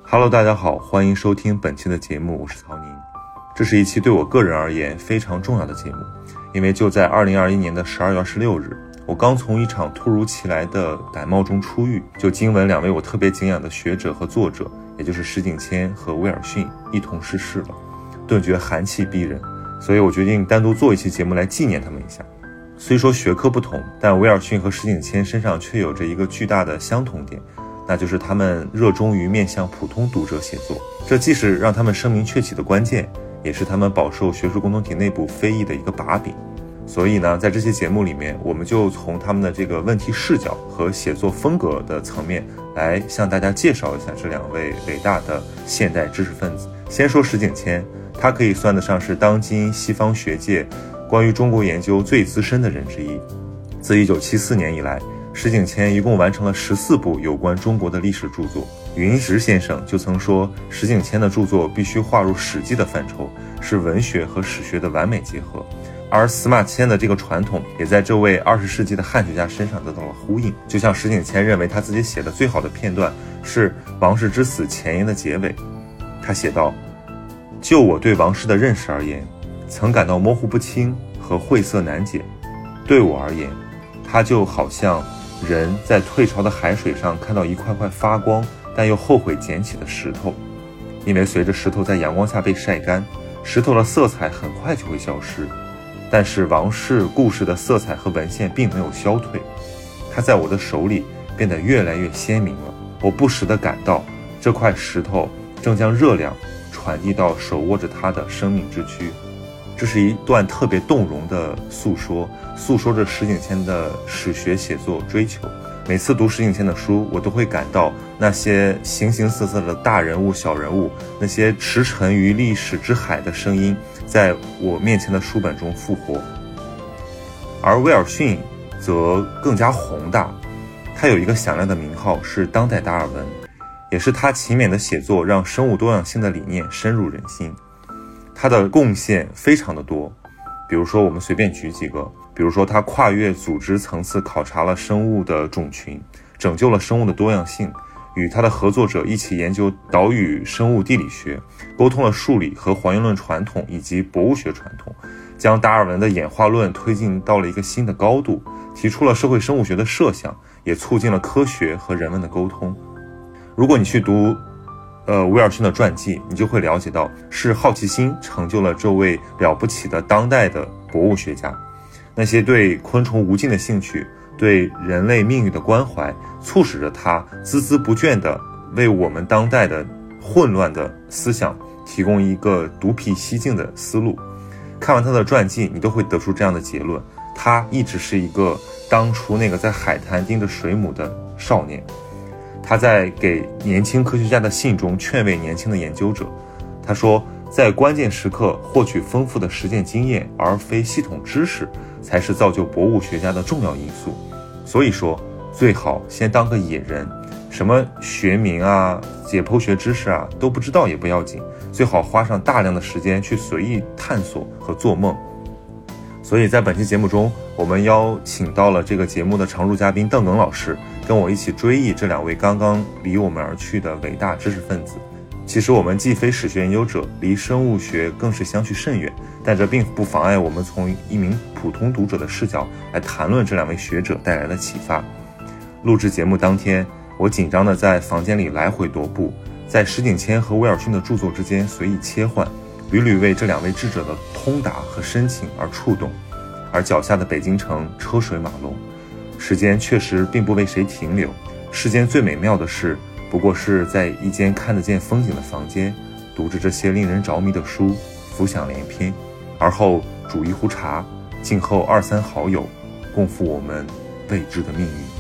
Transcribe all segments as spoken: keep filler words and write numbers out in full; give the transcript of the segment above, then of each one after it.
Hello， 大家好，欢迎收听本期的节目，我是曹宁。这是一期对我个人而言非常重要的节目，因为就在二零二一年的十二月二十六日，我刚从一场突如其来的感冒中出狱，就经闻两位我特别敬仰的学者和作者，也就是石景谦和威尔逊一同逝世了，顿觉寒气逼人，所以我决定单独做一期节目来纪念他们一下。虽说学科不同，但威尔逊和石景谦身上却有着一个巨大的相同点，那就是他们热衷于面向普通读者写作，这既是让他们声名鹊起的关键，也是他们饱受学术共同体内部非议的一个把柄。所以呢，在这期节目里面，我们就从他们的这个问题视角和写作风格的层面来向大家介绍一下这两位伟大的现代知识分子。先说石景谦，他可以算得上是当今西方学界关于中国研究最资深的人之一。自一九七四年以来，石景谦一共完成了十四部有关中国的历史著作。云石先生就曾说，石景谦的著作必须划入史记的范畴，是文学和史学的完美结合。而司马迁的这个传统也在这位二十世纪的汉学家身上得到了呼应。就像石景谦认为他自己写的最好的片段是王氏之死前言的结尾，他写道：就我对王氏的认识而言，曾感到模糊不清和晦涩难解。对我而言，它就好像人在退潮的海水上看到一块块发光但又后悔捡起的石头，因为随着石头在阳光下被晒干，石头的色彩很快就会消失。但是王氏故事的色彩和文献并没有消退，它在我的手里变得越来越鲜明了。我不时地感到这块石头正将热量传递到手握着它的生命之躯。这是一段特别动容的诉说，诉说着石景谦的史学写作追求。每次读石景谦的书，我都会感到那些形形色色的大人物小人物，那些驰骋于历史之海的声音在我面前的书本中复活。而威尔逊则更加宏大，他有一个响亮的名号是当代达尔文，也是他勤勉的写作让生物多样性的理念深入人心。他的贡献非常的多，比如说我们随便举几个，比如说他跨越组织层次考察了生物的种群，拯救了生物的多样性，与他的合作者一起研究岛屿生物地理学，沟通了数理和还原论传统以及博物学传统，将达尔文的演化论推进到了一个新的高度，提出了社会生物学的设想，也促进了科学和人文的沟通。如果你去读呃，威尔逊的传记，你就会了解到，是好奇心成就了这位了不起的当代的博物学家。那些对昆虫无尽的兴趣，对人类命运的关怀，促使着他孜孜不倦地为我们当代的混乱的思想提供一个独辟蹊径的思路。看完他的传记，你都会得出这样的结论：他一直是一个当初那个在海滩盯着水母的少年。他在给年轻科学家的信中劝慰年轻的研究者，他说，在关键时刻获取丰富的实践经验而非系统知识，才是造就博物学家的重要因素。所以说，最好先当个野人，什么学名啊、解剖学知识啊都不知道也不要紧，最好花上大量的时间去随意探索和做梦。所以在本期节目中，我们邀请到了这个节目的常驻嘉宾邓耿老师，跟我一起追忆这两位刚刚离我们而去的伟大知识分子。其实我们既非史学研究者，离生物学更是相去甚远，但这并不妨碍我们从一名普通读者的视角来谈论这两位学者带来的启发。录制节目当天，我紧张地在房间里来回踱步，在石景谦和威尔逊的著作之间随意切换，屡屡为这两位智者的通达和深情而触动。而脚下的北京城车水马龙，时间确实并不为谁停留。世间最美妙的事，不过是在一间看得见风景的房间，读着这些令人着迷的书，浮想联翩，而后煮一壶茶，静候二三好友，共赴我们未知的命运。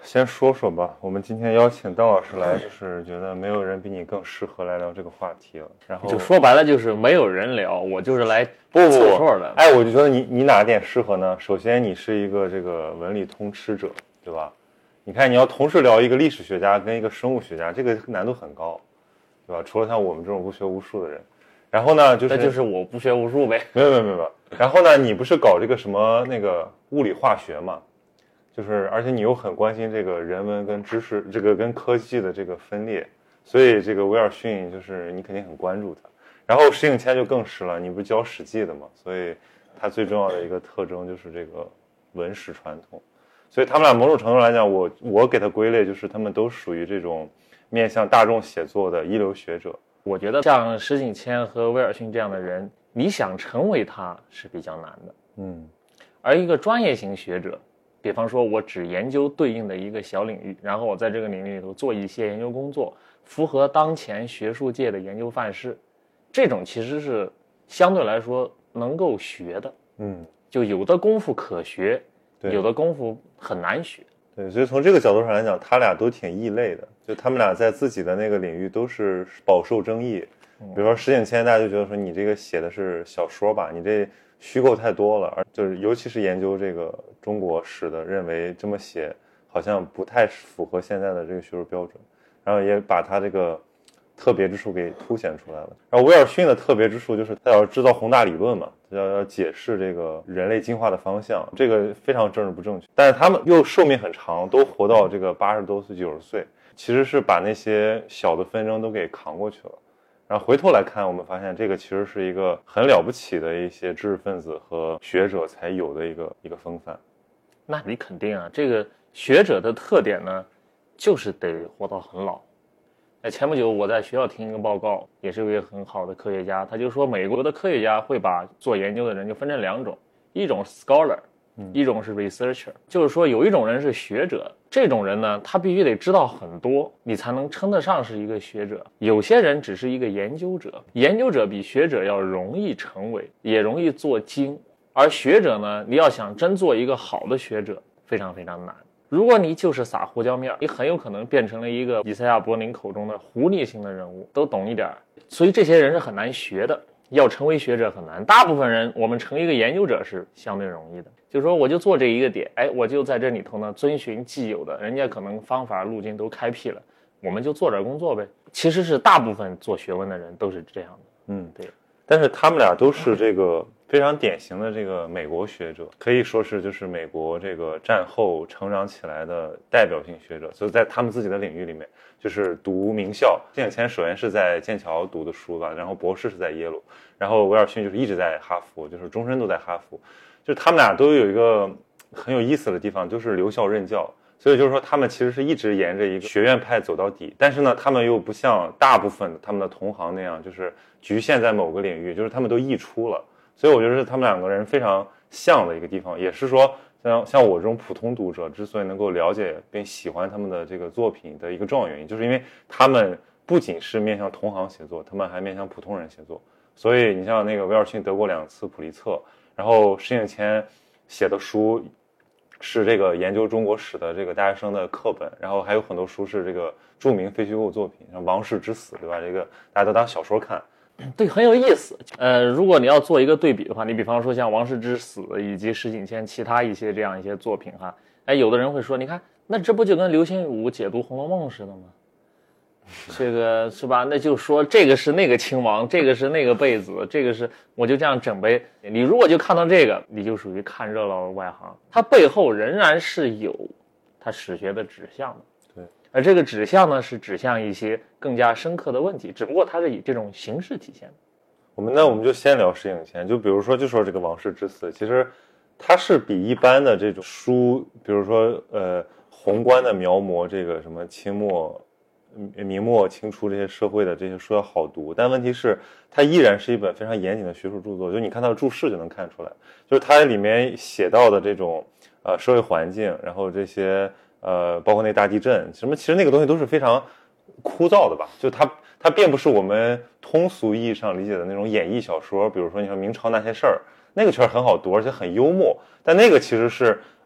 先说说吧，我们今天邀请邓老师来，就是觉得没有人比你更适合来聊这个话题了。然后就说白了就是没有人聊，我就是来不不凑数的。 哎，我就觉得你你哪点适合呢？首先你是一个这个文理通吃者，对吧？你看你要同时聊一个历史学家跟一个生物学家，这个难度很高，对吧？除了像我们这种不学无术的人。然后呢，就是那就是我不学无术呗。 没有没有没有。然后呢，你不是搞这个什么那个物理化学嘛？就是而且你又很关心这个人文跟知识，这个跟科技的这个分裂，所以这个威尔逊就是你肯定很关注他。然后石景谦就更是了，你不是教史记的嘛，所以他最重要的一个特征就是这个文史传统。所以他们俩某种程度来讲，我我给他归类就是他们都属于这种面向大众写作的一流学者。 我觉得像石景谦和威尔逊这样的人，你想成为他是比较难的。 嗯， 而一个专业型学者，比方说我只研究对应的一个小领域，然后我在这个领域里头做一些研究工作，符合当前学术界的研究范式，这种其实是相对来说能够学的。 嗯， 就有的功夫可学， 对， 有的功夫很难学。 对，所以从这个角度上来讲，他俩都挺异类的，就他们俩在自己的那个领域都是饱受争议。比如说石景谦，大家就觉得说你这个写的是小说吧，你这虚构太多了，而就是尤其是研究这个中国史的，认为这么写好像不太符合现在的这个学术标准，然后也把他这个特别之处给凸显出来了。然后威尔逊的特别之处就是他要制造宏大理论嘛，要要解释这个人类进化的方向，这个非常政治不正确。但是他们又寿命很长，都活到这个八十多岁、九十岁，其实是把那些小的纷争都给扛过去了。然后回头来看，我们发现这个其实是一个很了不起的一些知识分子和学者才有的一个一个风范。 那你肯定啊，这个学者的特点呢，就是得活到很老。哎，前不久我在学校听一个报告，也是一个很好的科学家，他就说美国的科学家会把做研究的人就分成两种，一种 scholar，一种是 researcher， 就是说有一种人是学者，这种人呢，他必须得知道很多，你才能称得上是一个学者。有些人只是一个研究者，研究者比学者要容易成为，也容易做精，而学者呢，你要想真做一个好的学者，非常非常难。如果你就是撒胡椒面，你很有可能变成了一个以赛亚柏林口中的狐狸型的人物，都懂一点，所以这些人是很难学的，要成为学者很难。大部分人我们成一个研究者是相对容易的，就是说我就做这一个点，哎，我就在这里头呢遵循既有的，人家可能方法路径都开辟了，我们就做点工作呗。其实是大部分做学问的人都是这样的。 嗯， 对。 但是他们俩都是这个非常典型的这个美国学者，可以说是就是美国这个战后成长起来的代表性学者，所以在他们自己的领域里面，就是读名校。石景谦首先是在剑桥读的书吧，然后博士是在耶鲁，然后威尔逊就是一直在哈佛，就是终身都在哈佛。就是他们俩都有一个很有意思的地方，就是留校任教。所以就是说他们其实是一直沿着一个学院派走到底，但是呢他们又不像大部分他们的同行那样就是局限在某个领域，就是他们都溢出了。所以我觉得是他们两个人非常像的一个地方，也是说像像我这种普通读者之所以能够了解并喜欢他们的这个作品的一个重要原因，就是因为他们不仅是面向同行写作，他们还面向普通人写作。所以你像那个威尔逊得过两次普利策，然后石景谦写的书是这个研究中国史的这个大学生的课本，然后还有很多书是这个著名非虚构作品，像《王室之死》，对吧？这个大家都当小说看。 对，很有意思。呃，如果你要做一个对比的话，你比方说像《王室之死》以及石景谦其他一些这样一些作品哈，哎，有的人会说，你看，那这不就跟刘心武解读《红楼梦》似的吗？这个是吧？那就说这个是那个亲王，这个是那个贝子，这个是我就这样整呗。你如果就看到这个，你就属于看热闹的外行，它背后仍然是有它史学的指向的。 对， 而这个指向呢，是指向一些更加深刻的问题，只不过它是以这种形式体现的。 我们那我们就先聊石景谦，就比如说就说这个《王室之死》，其实它是比一般的这种书，比如说呃宏观的描摹这个什么清末。明末清初这些社会的这些书要好读，但问题是它依然是一本非常严谨的学术著作，就你看它的注释就能看出来，就是它里面写到的这种呃社会环境，然后这些呃包括那大地震什么，其实那个东西都是非常枯燥的吧，就它它并不是我们通俗意义上理解的那种演绎小说，比如说你说明朝那些事儿，那个确实很好读而且很幽默，但那个其实是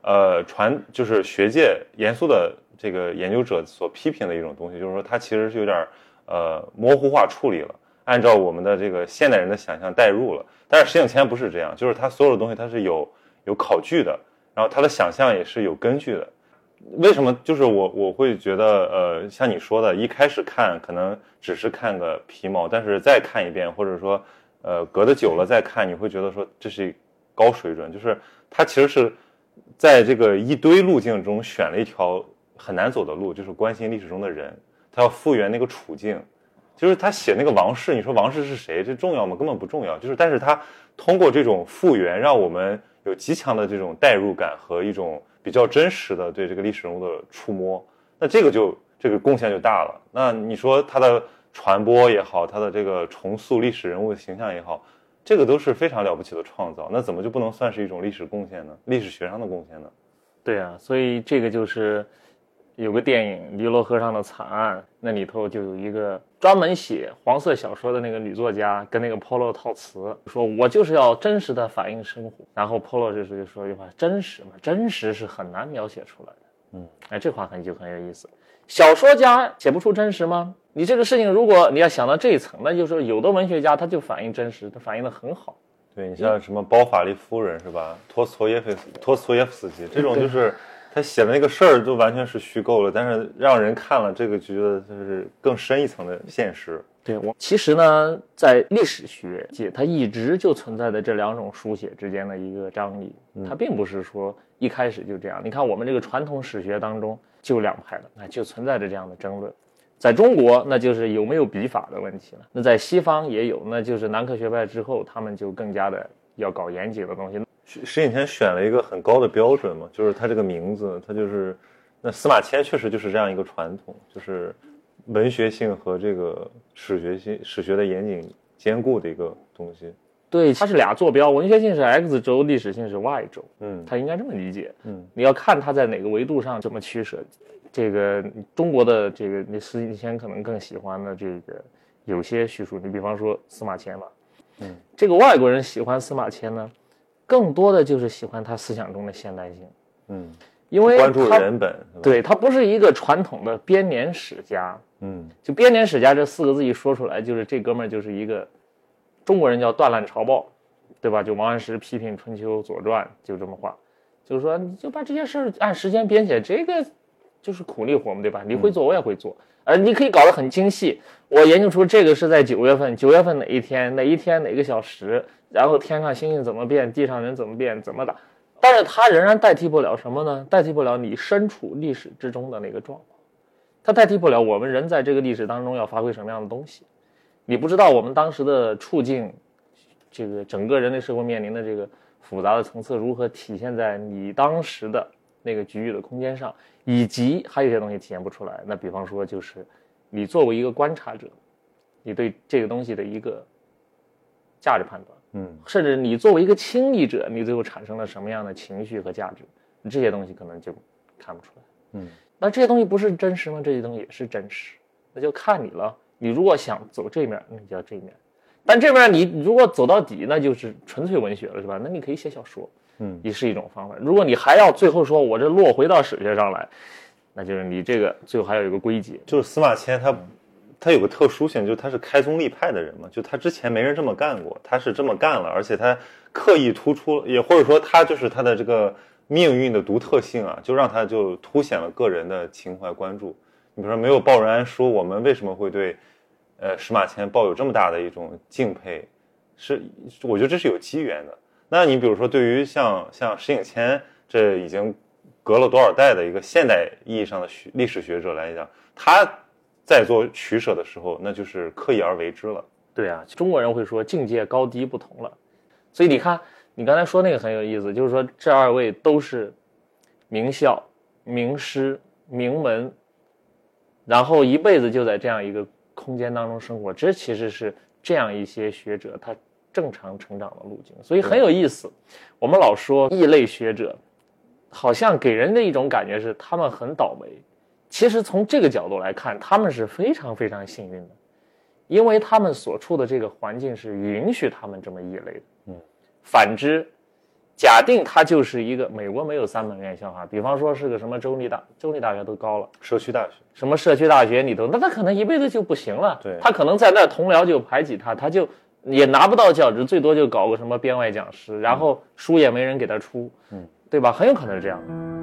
呃传就是学界严肃的这个研究者所批评的一种东西，就是说它其实是有点呃模糊化处理了，按照我们的这个现代人的想象代入了。但是石景谦不是这样，就是他所有的东西它是有有考据的，然后他的想象也是有根据的。为什么就是我我会觉得呃像你说的，一开始看可能只是看个皮毛，但是再看一遍或者说呃隔得久了再看，你会觉得说这是高水准，就是他其实是在这个一堆路径中选了一条很难走的路，就是关心历史中的人，他要复原那个处境。就是他写那个王室，你说王室是谁，这重要吗？根本不重要。就是但是他通过这种复原，让我们有极强的这种代入感和一种比较真实的对这个历史人物的触摸，那这个就这个贡献就大了。那你说他的传播也好，他的这个重塑历史人物的形象也好，这个都是非常了不起的创造，那怎么就不能算是一种历史贡献呢？历史学上的贡献呢？ 对啊，所以这个就是有个电影《尼罗河上的惨案》，那里头就有一个专门写黄色小说的那个女作家跟那个 Polo 套词，说我就是要真实的反映生活。然后 Polo 这时候就说一句话：真实嘛，真实是很难描写出来的。嗯，哎，这话很就很有意思。小说家写不出真实吗？你这个事情如果你要想到这一层，那就是有的文学家他就反映真实，他反映的很好。 对，你像什么包法利夫人是吧？托斯托耶夫托斯托耶夫斯基这种，就是他写的那个事儿就完全是虚构了，但是让人看了这个觉得就是更深一层的现实。 对，我其实呢，在历史学界，它一直就存在的这两种书写之间的一个张力，它并不是说一开始就这样。你看我们这个传统史学当中就两派了，那就存在着这样的争论。在中国，那就是有没有笔法的问题了。那在西方也有，那就是南科学派之后，他们就更加的要搞严谨的东西。 石景谦选了一个很高的标准嘛，就是他这个名字，他就是那司马迁确实就是这样一个传统，就是文学性和这个史学性、史学的严谨兼顾的一个东西。 对，它是俩坐标，文学性是 X 轴，历史性是 Y 轴。嗯，它应该这么理解。嗯，你要看它在哪个维度上这么取舍。这个中国的这个，你石景谦可能更喜欢的这个有些叙述，你比方说司马迁吧。嗯，这个外国人喜欢司马迁呢，更多的就是喜欢他思想中的现代性。嗯，因为关注人本， 对，他不是一个传统的编年史家。嗯，就编年史家这四个字一说出来，就是这哥们儿就是一个中国人叫断烂朝报，对吧？就王安石批评春秋左传，就这么话，就是说你就把这些事儿按时间编写，这个就是苦力活嘛，对吧？你会做，我也会做，而你可以搞得很精细。我研究出这个是在九月份，九月份哪一天，哪一天哪个小时，然后天上星星怎么变，地上人怎么变，怎么打。但是它仍然代替不了什么呢？代替不了你身处历史之中的那个状况，它代替不了我们人在这个历史当中要发挥什么样的东西。你不知道我们当时的处境，这个整个人类社会面临的这个复杂的层次如何体现在你当时的那个局域的空间上，以及还有一些东西体现不出来。那比方说就是你作为一个观察者，你对这个东西的一个价值判断，嗯，甚至你作为一个亲历者，你最后产生了什么样的情绪和价值，这些东西可能就看不出来。嗯，那这些东西不是真实吗？这些东西也是真实，那就看你了。你如果想走这面，那你就要这面；但这面你如果走到底，那就是纯粹文学了，是吧？那你可以写小说，嗯，也是一种方法。如果你还要最后说我这落回到史学上来，那就是你这个最后还有一个归结。 就是司马迁他他有个特殊性，就是他是开宗立派的人嘛，就他之前没人这么干过，他是这么干了，而且他刻意突出，也或者说他就是他的这个命运的独特性啊，就让他就凸显了个人的情怀关注。你比如说没有鲍仁安书，我们为什么会对呃司马迁抱有这么大的一种敬佩？是我觉得这是有机缘的。那你比如说对于像像石景谦这已经隔了多少代的一个现代意义上的历史学者来讲，他在做取舍的时候，那就是刻意而为之了。 对啊，中国人会说境界高低不同了，所以你看你刚才说那个很有意思，就是说这二位都是名校、名师、名门，然后一辈子就在这样一个空间当中生活，这其实是这样一些学者他正常成长的路径，所以很有意思。我们老说异类学者好像给人的一种感觉是他们很倒霉，其实从这个角度来看，他们是非常非常幸运的，因为他们所处的这个环境是允许他们这么异类的。嗯，反之假定它就是一个美国没有三本院校哈，比方说是个什么州立大州立大学都高了， 社区大学， 什么社区大学里头，那他可能一辈子就不行了。 对， 他可能在那同僚就排挤他，他就也拿不到教职，最多就搞个什么编外讲师，然后书也没人给他出， 嗯， 对吧？很有可能是这样。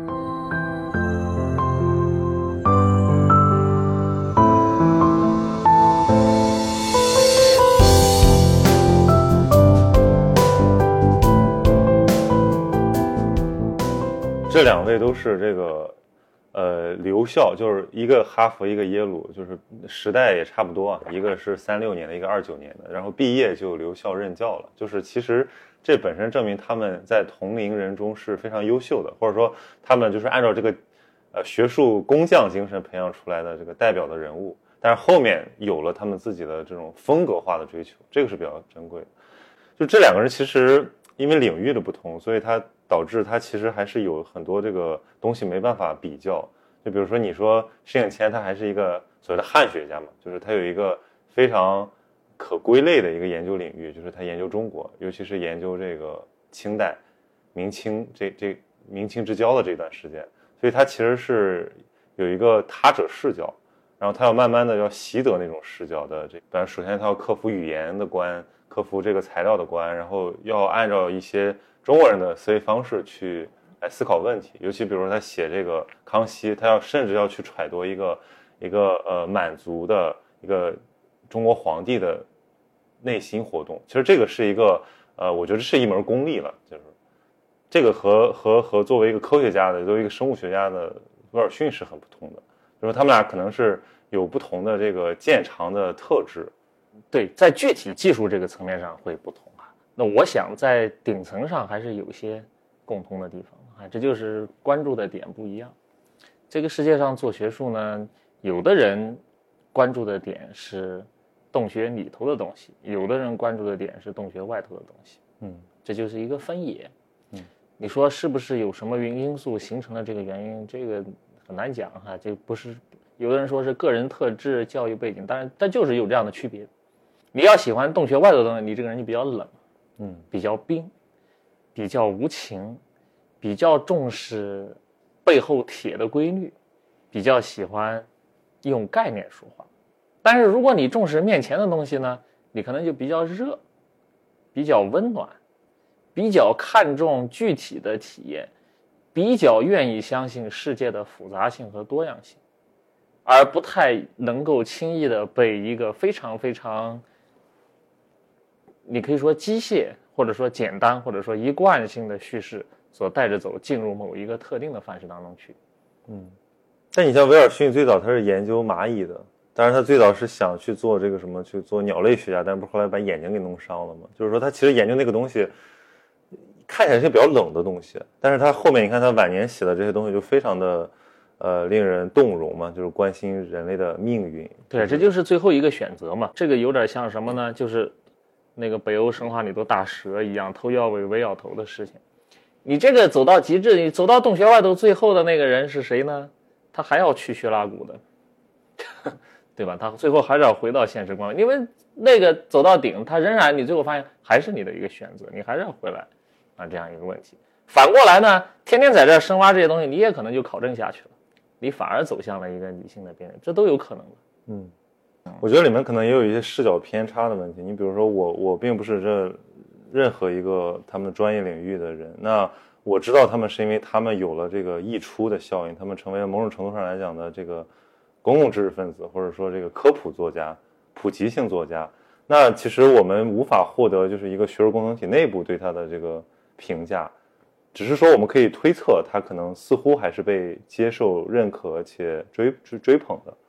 这两位都是这个，呃，留校，就是一个哈佛，一个耶鲁，就是时代也差不多啊。一个是三六年的，一个二九年的，然后毕业就留校任教了。就是其实这本身证明他们在同龄人中是非常优秀的，或者说他们就是按照这个，呃，学术工匠精神培养出来的这个代表的人物。但是后面有了他们自己的这种风格化的追求，这个是比较珍贵的。就这两个人其实因为领域的不同，所以他导致他其实还是有很多这个东西没办法比较。就比如说你说施应谦，他还是一个所谓的汉学家嘛，就是他有一个非常可归类的一个研究领域，就是他研究中国，尤其是研究这个清代明清这这明清之交的这段时间，所以他其实是有一个他者视角，然后他要慢慢的要习得那种视角的这，当然首先他要克服语言的关，克服这个材料的关，然后要按照一些中国人的思维方式去来思考问题。尤其比如说他写这个康熙，他要甚至要去揣度一个一个呃满族的一个中国皇帝的内心活动。其实这个是一个呃，我觉得是一门功力了，就是这个和和和作为一个科学家的，作为一个生物学家的威尔逊是很不同的，就是他们俩可能是有不同的这个见长的特质。 对，在具体技术这个层面上会不同啊。那我想在顶层上还是有一些共通的地方啊，这就是关注的点不一样。这个世界上做学术呢，有的人关注的点是洞穴里头的东西，有的人关注的点是洞穴外头的东西。 嗯， 这就是一个分野。 嗯， 你说是不是有什么因素形成了这个原因？这个很难讲哈，这不是有的人说是个人特质、教育背景，当然它就是有这样的区别。你要喜欢洞穴外头的东西，你这个人就比较冷， 嗯， 比较冰，比较无情，比较重视背后铁的规律，比较喜欢用概念说话。但是如果你重视面前的东西呢，你可能就比较热，比较温暖，比较看重具体的体验，比较愿意相信世界的复杂性和多样性，而不太能够轻易的被一个非常非常你可以说机械，或者说简单，或者说一贯性的叙事所带着走，进入某一个特定的范式当中去。 嗯，但你像威尔逊最早他是研究蚂蚁的，当然他最早是想去做这个什么去做鸟类学家，但不是后来把眼睛给弄伤了吗？就是说他其实研究那个东西看起来是比较冷的东西，但是他后面你看他晚年写的这些东西就非常的呃令人动容嘛，就是关心人类的命运。 对，这就是最后一个选择嘛。这个有点像什么呢？就是那个北欧神话里头大蛇一样，头要尾尾要头的事情。你这个走到极致，你走到洞穴外头，最后的那个人是谁呢？他还要去薛拉古的，对吧？他最后还是要回到现实光，因为那个走到顶，他仍然你最后发现还是你的一个选择，你还是要回来啊，这样一个问题。反过来呢，天天在这深挖这些东西，你也可能就考证下去了，你反而走向了一个理性的边缘，这都有可能的。 嗯。我觉得里面可能也有一些视角偏差的问题。你比如说我，我并不是这任何一个他们专业领域的人，那我知道他们是因为他们有了这个溢出的效应，他们成为了某种程度上来讲的这个公共知识分子，或者说这个科普作家、普及性作家。那其实我们无法获得就是一个学术共同体内部对他的这个评价，只是说我们可以推测他可能似乎还是被接受、认可且追追捧的。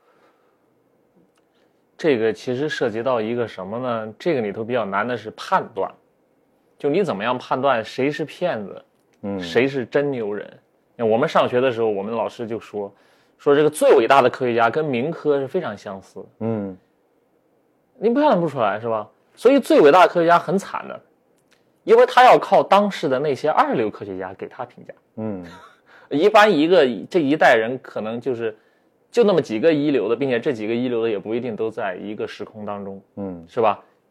这个其实涉及到一个什么呢？这个里头比较难的是判断，就你怎么样判断谁是骗子，嗯，谁是真牛人。我们上学的时候，我们老师就说，说这个最伟大的科学家跟民科是非常相似，嗯，你判断不出来是吧？所以最伟大的科学家很惨的，因为他要靠当时的那些二流科学家给他评价，嗯，一般一个这一代人可能就是。就那么几个一流的，并且这几个一流的也不一定都在一个时空当中，嗯，是吧？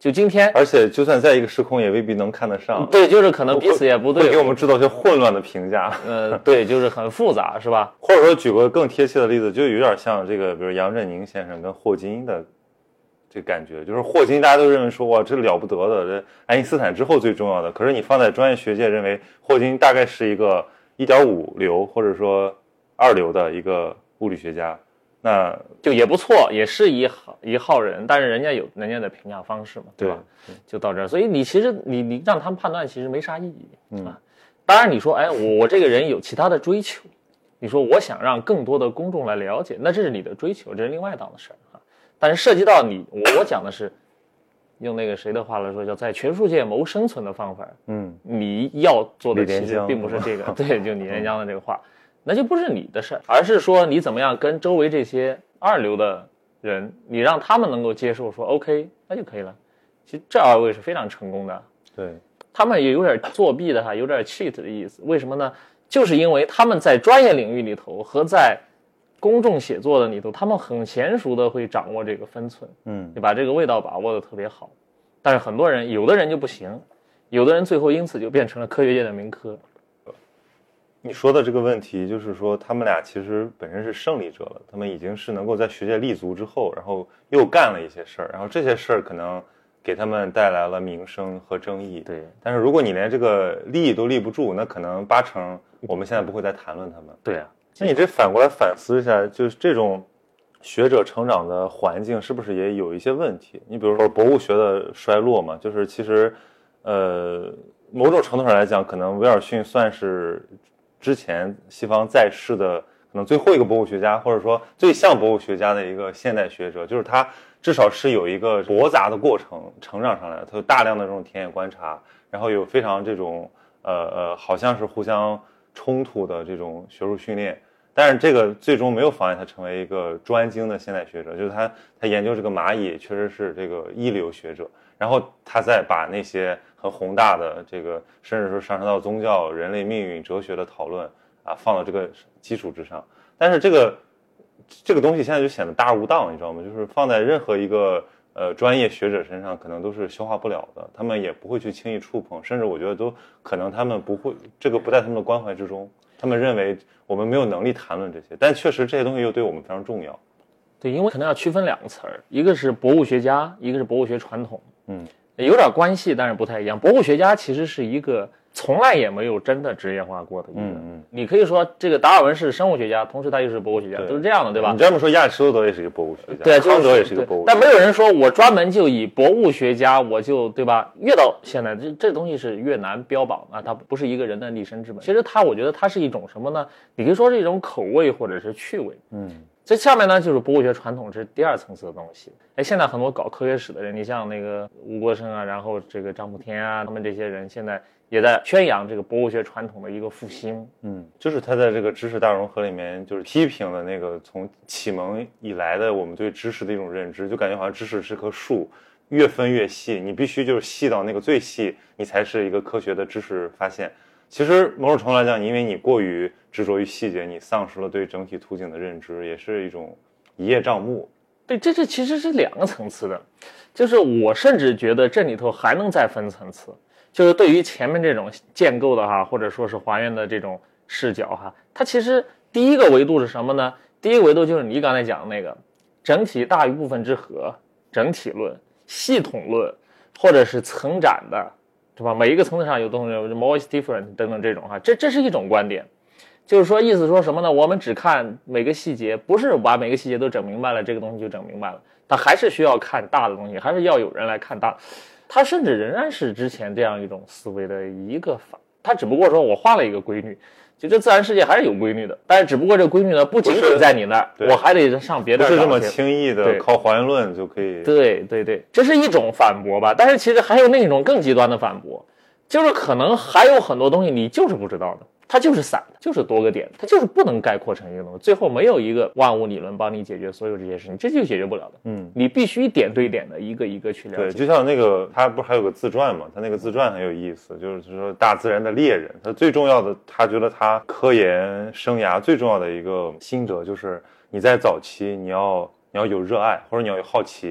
就今天， 而且就算在一个时空，也未必能看得上。 对，就是可能彼此也不对， 会给我们制造一些混乱的评价。 呃，对，就是很复杂，是吧？ 或者说举个更贴切的例子，就有点像这个，比如杨振宁先生跟霍金的这个感觉，就是霍金大家都认为说哇，这了不得的，这爱因斯坦之后最重要的。可是你放在专业学界，认为霍金大概是一个 一点五 流或者说二流的一个物理学家。那就也不错，也是一号一号人，但是人家有人家的评价方式嘛，对吧？ 对， 就到这儿，所以你其实你你让他们判断其实没啥意义，嗯啊。当然你说，哎，我我这个人有其他的追求，你说我想让更多的公众来了解，那这是你的追求，这是另外一档的事儿啊。但是涉及到你，我讲的是用那个谁的话来说，叫在学术界谋生存的方法，嗯，你要做的其实并不是这个，对，就李连江的这个话。那就不是你的事儿，而是说你怎么样跟周围这些二流的人，你让他们能够接受说 OK， 那就可以了。其实这二位是非常成功的， 对， 他们也有点作弊的哈，有点 cheat 的意思。为什么呢？就是因为他们在专业领域里头和在公众写作的里头，他们很娴熟的会掌握这个分寸，嗯，你把这个味道把握的特别好。但是很多人，有的人就不行，有的人最后因此就变成了科学界的名科。 你说的这个问题就是说他们俩其实本身是胜利者了，他们已经是能够在学界立足之后，然后又干了一些事儿，然后这些事儿可能给他们带来了名声和争议。 对， 但是如果你连这个利益都立不住，那可能八成我们现在不会再谈论他们。 对啊， 那你这反过来反思一下，就是这种学者成长的环境是不是也有一些问题？你比如说博物学的衰落嘛，就是其实呃某种程度上来讲，可能威尔逊算是之前西方在世的可能最后一个博物学家，或者说最像博物学家的一个现代学者，就是他至少是有一个驳杂的过程成长上来的，他有大量的这种田野观察，然后有非常这种呃呃好像是互相冲突的这种学术训练，但是这个最终没有妨碍他成为一个专精的现代学者，就是他他研究这个蚂蚁确实是这个一流学者，然后他再把那些很宏大的这个甚至说上升到宗教、人类命运、哲学的讨论啊放到这个基础之上，但是这个这个东西现在就显得大而无当，你知道吗？就是放在任何一个呃专业学者身上可能都是消化不了的，他们也不会去轻易触碰，甚至我觉得都可能他们不会，这个不在他们的关怀之中，他们认为我们没有能力谈论这些，但确实这些东西又对我们非常重要。 对，因为可能要区分两个词儿，一个是博物学家，一个是博物学传统， 嗯， 有点关系，但是不太一样。博物学家其实是一个从来也没有真的职业化过的一个，嗯嗯，你可以说这个达尔文是生物学家，同时他又是博物学家，都是这样的，对吧？ 你这么说，亚里士多德也是一个博物学家， 对， 康德也是一个博物学家，但没有人说我专门就以博物学家，我就对吧？越到现在这这东西是越难标榜啊，它不是一个人的立身之本。其实它，我觉得它是一种什么呢？你可以说是一种口味或者是趣味，嗯。这下面呢就是博物学传统，这是第二层次的东西。哎，现在很多搞科学史的人，你像那个吴国生啊，然后这个张福天啊，他们这些人现在也在宣扬这个博物学传统的一个复兴。 嗯，就是他在这个知识大融合里面，就是批评了那个从启蒙以来的我们对知识的一种认知，就感觉好像知识是棵树，越分越细，你必须就是细到那个最细，你才是一个科学的知识发现。其实某种程度来讲，因为你过于执着于细节，你丧失了对整体图景的认知，也是一种一叶障目。 对，这这其实是两个层次的，就是我甚至觉得这里头还能再分层次，就是对于前面这种建构的哈，或者说是还原的这种视角哈，它其实第一个维度是什么呢？第一个维度就是你刚才讲的那个整体大于部分之和、整体论、系统论，或者是层展的。对吧？每一个层次上有东西 more is different 等等这种哈，这这是一种观点，就是说意思说什么呢？我们只看每个细节，不是把每个细节都整明白了，这个东西就整明白了，它还是需要看大的东西，还是要有人来看大。它甚至仍然是之前这样一种思维的一个法，它只不过说我画了一个规律。就这自然世界还是有规律的，但是只不过这规律呢，不仅仅在你那儿，我还得上别的。 不是这么轻易的靠还原论就可以。 对对对，这是一种反驳吧。但是其实还有那种更极端的反驳，就是可能还有很多东西你就是不知道的，它就是散的，就是多个点，它就是不能概括成一个东西。最后没有一个万物理论帮你解决所有这些事情，这就解决不了的。嗯，你必须点对点的一个一个去了解。 对，就像那个他不是还有个自传嘛？他那个自传很有意思，就是说大自然的猎人，他最重要的，他觉得他科研生涯最重要的一个心得就是你在早期你要你要有热爱或者你要有好奇，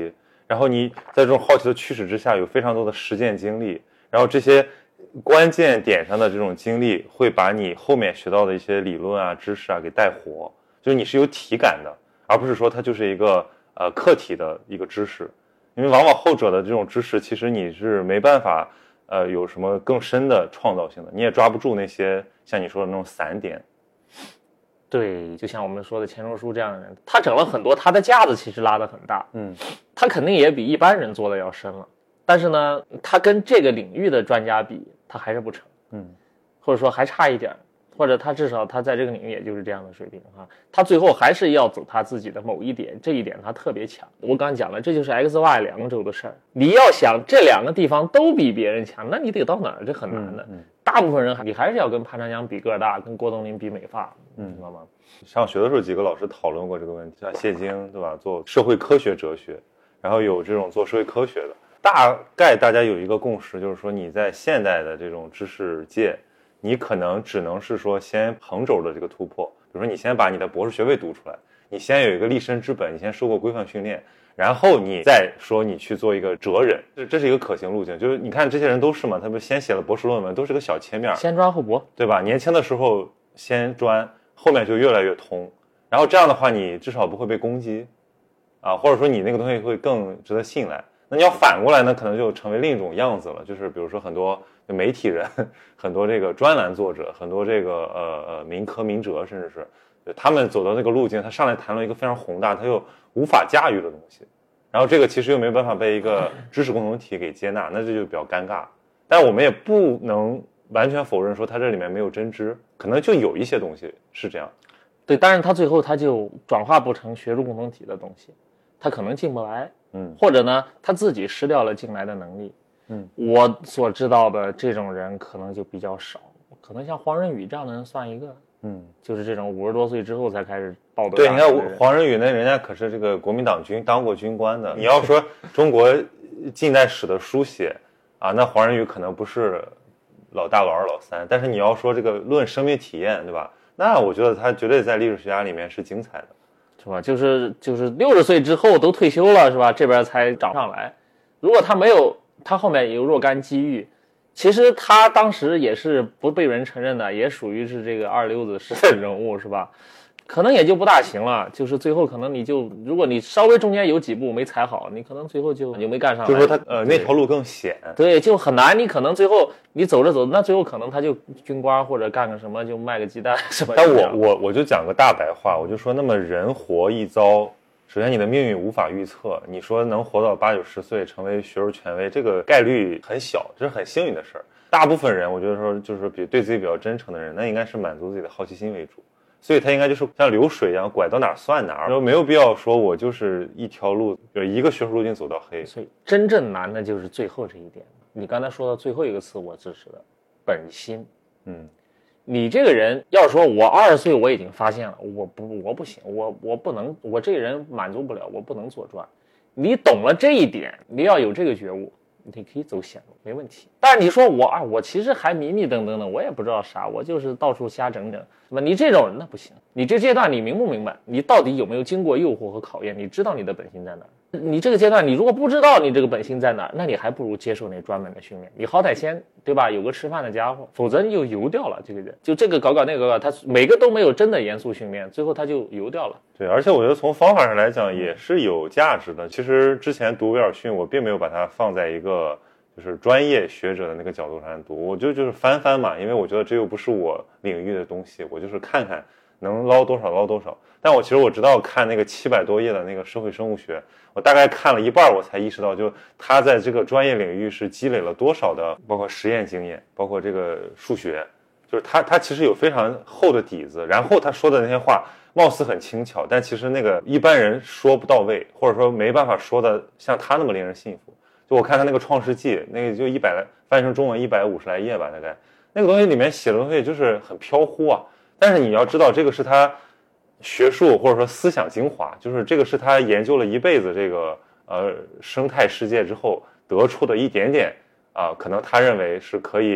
然后你在这种好奇的驱使之下有非常多的实践经历，然后这些关键点上的这种经历会把你后面学到的一些理论啊知识啊给带活，就是你是有体感的，而不是说它就是一个呃课题的一个知识，因为往往后者的这种知识其实你是没办法呃有什么更深的创造性的，你也抓不住那些像你说的那种散点。 对，就像我们说的钱钟书这样的人，他整了很多，他的架子其实拉得很大， 嗯， 他肯定也比一般人做的要深了，但是呢，他跟这个领域的专家比，他还是不成， 嗯， 或者说还差一点，或者他至少他在这个领域也就是这样的水平哈，他最后还是要走他自己的某一点，这一点他特别强。我刚讲了，这就是 X Y 两周的事儿，你要想这两个地方都比别人强，那你得到哪儿？这很难的。 嗯嗯， 大部分人你还是要跟潘长江比个儿大，跟郭冬临比美发，嗯，知道吗？ 上学的时候几个老师讨论过这个问题，像谢京对吧，做社会科学哲学，然后有这种做社会科学的，大概大家有一个共识，就是说你在现代的这种知识界，你可能只能是说先横轴的这个突破，比如说你先把你的博士学位读出来，你先有一个立身之本，你先受过规范训练，然后你再说你去做一个哲人，这这是一个可行路径。就是你看这些人都是嘛，他们先写了博士论文，都是个小切面， 先专后博， 对吧？年轻的时候先专，后面就越来越通，然后这样的话你至少不会被攻击啊，或者说你那个东西会更值得信赖。那你要反过来呢，可能就成为另一种样子了，就是比如说很多媒体人，很多这个专栏作者，很多这个呃呃民科民哲，甚至是他们走到那个路径，他上来谈论一个非常宏大他又无法驾驭的东西，然后这个其实又没办法被一个知识共同体给接纳，那这就比较尴尬。但我们也不能完全否认说它这里面没有真知，可能就有一些东西是这样。 对，但是他最后他就转化不成学术共同体的东西，他可能进不来， 嗯， 或者呢他自己失掉了进来的能力， 嗯， 我所知道的这种人可能就比较少，可能像黄仁宇这样的人算一个， 嗯， 就是这种五十多岁之后才开始报的。 对，你看黄仁宇那人家可是这个国民党军当过军官的，你要说中国近代史的书写啊，那黄仁宇可能不是老大老二老三，但是你要说这个论生命体验，对吧？那我觉得他绝对在历史学家里面是精彩的， 是吧？就是就是六十岁之后都退休了，是吧？这边才涨上来。如果他没有，他后面有若干机遇，其实他当时也是不被人承认的，也属于是这个二流子式的人物，是吧？可能也就不大行了，就是最后可能你就，如果你稍微中间有几步没踩好，你可能最后就就没干上来。 就是说他呃那条路更险， 对，就很难。你可能最后你走着走着，那最后可能他就军官或者干个什么，就卖个鸡蛋什么。 但我我我就讲个大白话，我就说，那么人活一遭，首先你的命运无法预测，你说能活到八九十岁成为学术权威，这个概率很小，这是很幸运的事儿。大部分人我觉得说就是比对自己比较真诚的人，那应该是满足自己的好奇心为主。所以他应该就是像流水一样，拐到哪儿算哪儿，没有必要说我就是一条路，有一个学术路径走到黑。 所以真正难的就是最后这一点。你刚才说的最后一个词，我支持的，本心。 嗯， 你这个人要说我二十岁我已经发现了，我不我不行，我我不能，我这个人满足不了，我不能做专。你懂了这一点，你要有这个觉悟，你可以走险路，没问题。但是你说我啊，我其实还迷迷瞪瞪的，我也不知道啥，我就是到处瞎整整，是吧？你这种人那不行。你这阶段你明不明白？你到底有没有经过诱惑和考验？你知道你的本心在哪儿？你这个阶段你如果不知道你这个本心在哪儿，那你还不如接受那专门的训练。你好歹先对吧，有个吃饭的家伙，否则你就游掉了。这个人就这个搞搞那个搞搞，他每个都没有真的严肃训练，最后他就游掉了。 对，而且我觉得从方法上来讲也是有价值的。其实之前读威尔逊，我并没有把它放在一个就是专业学者的那个角度上读，我就就是翻翻嘛，因为我觉得这又不是我领域的东西，我就是看看能捞多少捞多少。但我其实我直到看那个七百多页的那个社会生物学，我大概看了一半，我才意识到，就他在这个专业领域是积累了多少的，包括实验经验，包括这个数学，就是他他其实有非常厚的底子。然后他说的那些话，貌似很轻巧，但其实那个一般人说不到位，或者说没办法说的像他那么令人信服。就我看他那个《创世纪》，那个就一百来翻译成中文一百五十来页吧，大概那个东西里面写的东西就是很飘忽啊。但是你要知道，这个是他学术或者说思想精华，就是这个是他研究了一辈子这个呃生态世界之后得出的一点点啊、呃，可能他认为是可以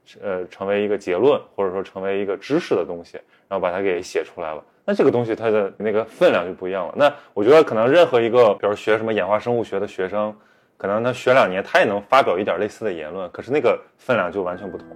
呃成为一个结论，或者说成为一个知识的东西，然后把它给写出来了。那这个东西它的那个分量就不一样了。那我觉得可能任何一个比如学什么演化生物学的学生，可能他学两年他也能发表一点类似的言论，可是那个分量就完全不同。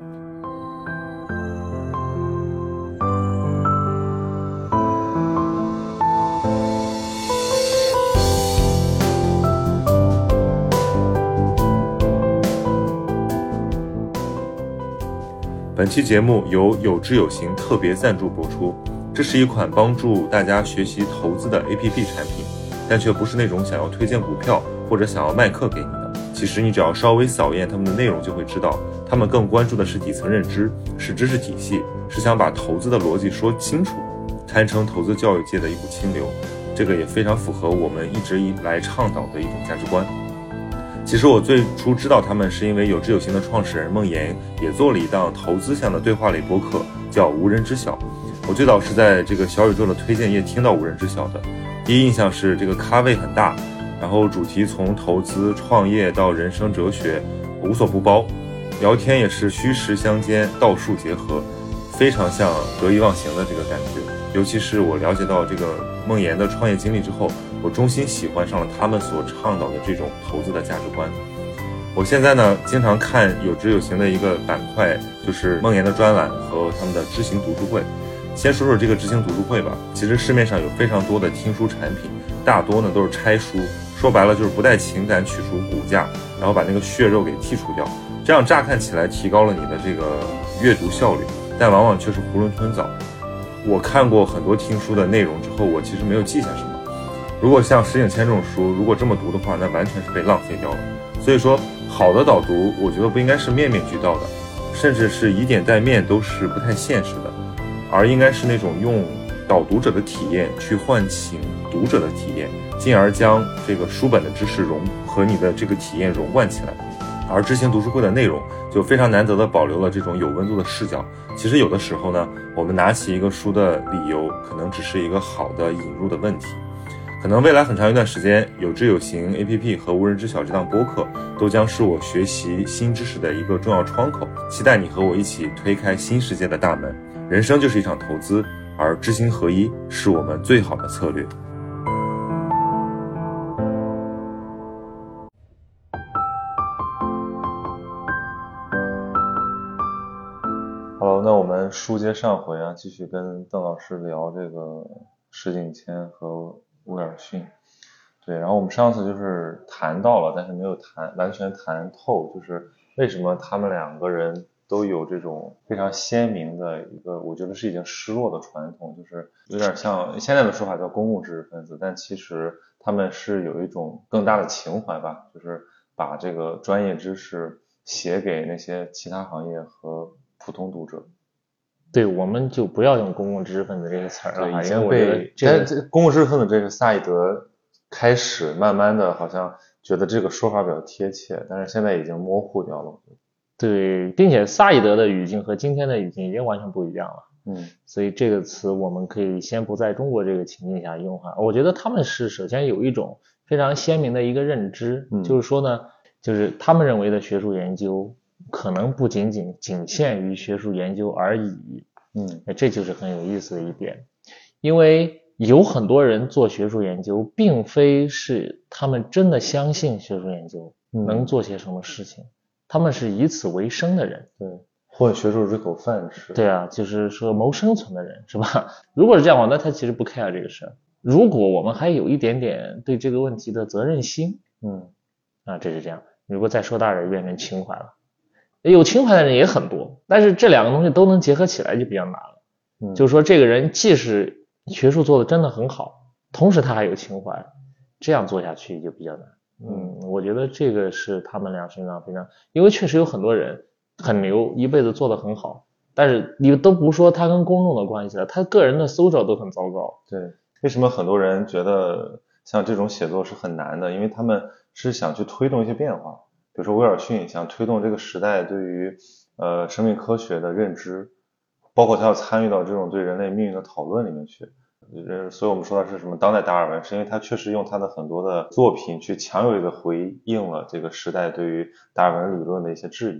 本期节目由有知有行特别赞助播出。这是一款帮助大家学习投资的 A P P 产品，但却不是那种想要推荐股票或者想要卖课给你的。其实你只要稍微扫一眼他们的内容就会知道，他们更关注的是底层认知，是知识体系，是想把投资的逻辑说清楚，堪称投资教育界的一股清流。这个也非常符合我们一直以来倡导的一种价值观。其实我最初知道他们是因为有知有行的创始人孟岩也做了一档投资向的对话类播客，叫无人知晓。我最早是在这个小宇宙的推荐页听到无人知晓的，第一印象是这个咖位很大，然后主题从投资创业到人生哲学无所不包，聊天也是虚实相间，道术结合，非常像得意忘形的这个感觉。尤其是我了解到这个孟岩的创业经历之后，我衷心喜欢上了他们所倡导的这种投资的价值观。我现在呢经常看有知有行的一个板块，就是孟岩的专栏和他们的知行读书会。先说说这个知行读书会吧。其实市面上有非常多的听书产品，大多呢都是拆书，说白了就是不带情感取出骨架，然后把那个血肉给剔除掉，这样乍看起来提高了你的这个阅读效率，但往往却是囫囵吞枣。我看过很多听书的内容之后，我其实没有记下什么。如果像石景谦这种书，如果这么读的话，那完全是被浪费掉了。所以说好的导读我觉得不应该是面面俱到的，甚至是以点带面都是不太现实的，而应该是那种用导读者的体验去唤醒读者的体验，进而将这个书本的知识融和你的这个体验融贯起来。而知行读书会的内容就非常难得的保留了这种有温度的视角。其实有的时候呢，我们拿起一个书的理由可能只是一个好的引入的问题。可能未来很长一段时间，有知有行 A P P 和无人知晓这档播客都将是我学习新知识的一个重要窗口，期待你和我一起推开新世界的大门。人生就是一场投资，而知行合一是我们最好的策略。好，那我们书接上回啊，继续跟邓老师聊这个石景谦和威尔逊。对，然后我们上次就是谈到了，但是没有谈完全谈透，就是为什么他们两个人都有这种非常鲜明的一个，我觉得是已经失落的传统，就是有点像现在的说法叫公共知识分子，但其实他们是有一种更大的情怀吧，就是把这个专业知识写给那些其他行业和普通读者。 对，我们就不要用公共知识分子这个词儿了， 已经被这个这公共知识分子这个萨义德开始慢慢的好像觉得这个说法比较贴切，但是现在已经模糊掉了。 对，并且萨义德的语境和今天的语境已经完全不一样了。 嗯， 所以这个词我们可以先不在中国这个情境下用哈。我觉得他们是首先有一种非常鲜明的一个认知， 嗯、 就是说呢，就是他们认为的学术研究可能不仅仅仅限于学术研究而已。 嗯， 这就是很有意思的一点，因为有很多人做学术研究，并非是他们真的相信学术研究能做些什么事情，嗯、他们是以此为生的人， 对，混学术这口饭吃。 对啊，就是说谋生存的人，是吧？如果是这样的话，那他其实不 care 这个事儿。如果我们还有一点点对这个问题的责任心， 嗯， 啊，这是这样。如果再说大点，变成情怀了。有情怀的人也很多，但是这两个东西都能结合起来就比较难了。 嗯， 就是说这个人既是学术做的真的很好，同时他还有情怀，这样做下去就比较难。嗯，我觉得这个是他们俩身上非常，因为确实有很多人很牛，一辈子做得很好，但是你都不说他跟公众的关系了，他个人的搜找都很糟糕。 对，为什么很多人觉得像这种写作是很难的？因为他们是想去推动一些变化。比如说威尔逊想推动这个时代对于呃生命科学的认知，包括他要参与到这种对人类命运的讨论里面去。所以我们说的是什么当代达尔文，是因为他确实用他的很多的作品去强有力的回应了这个时代对于达尔文理论的一些质疑。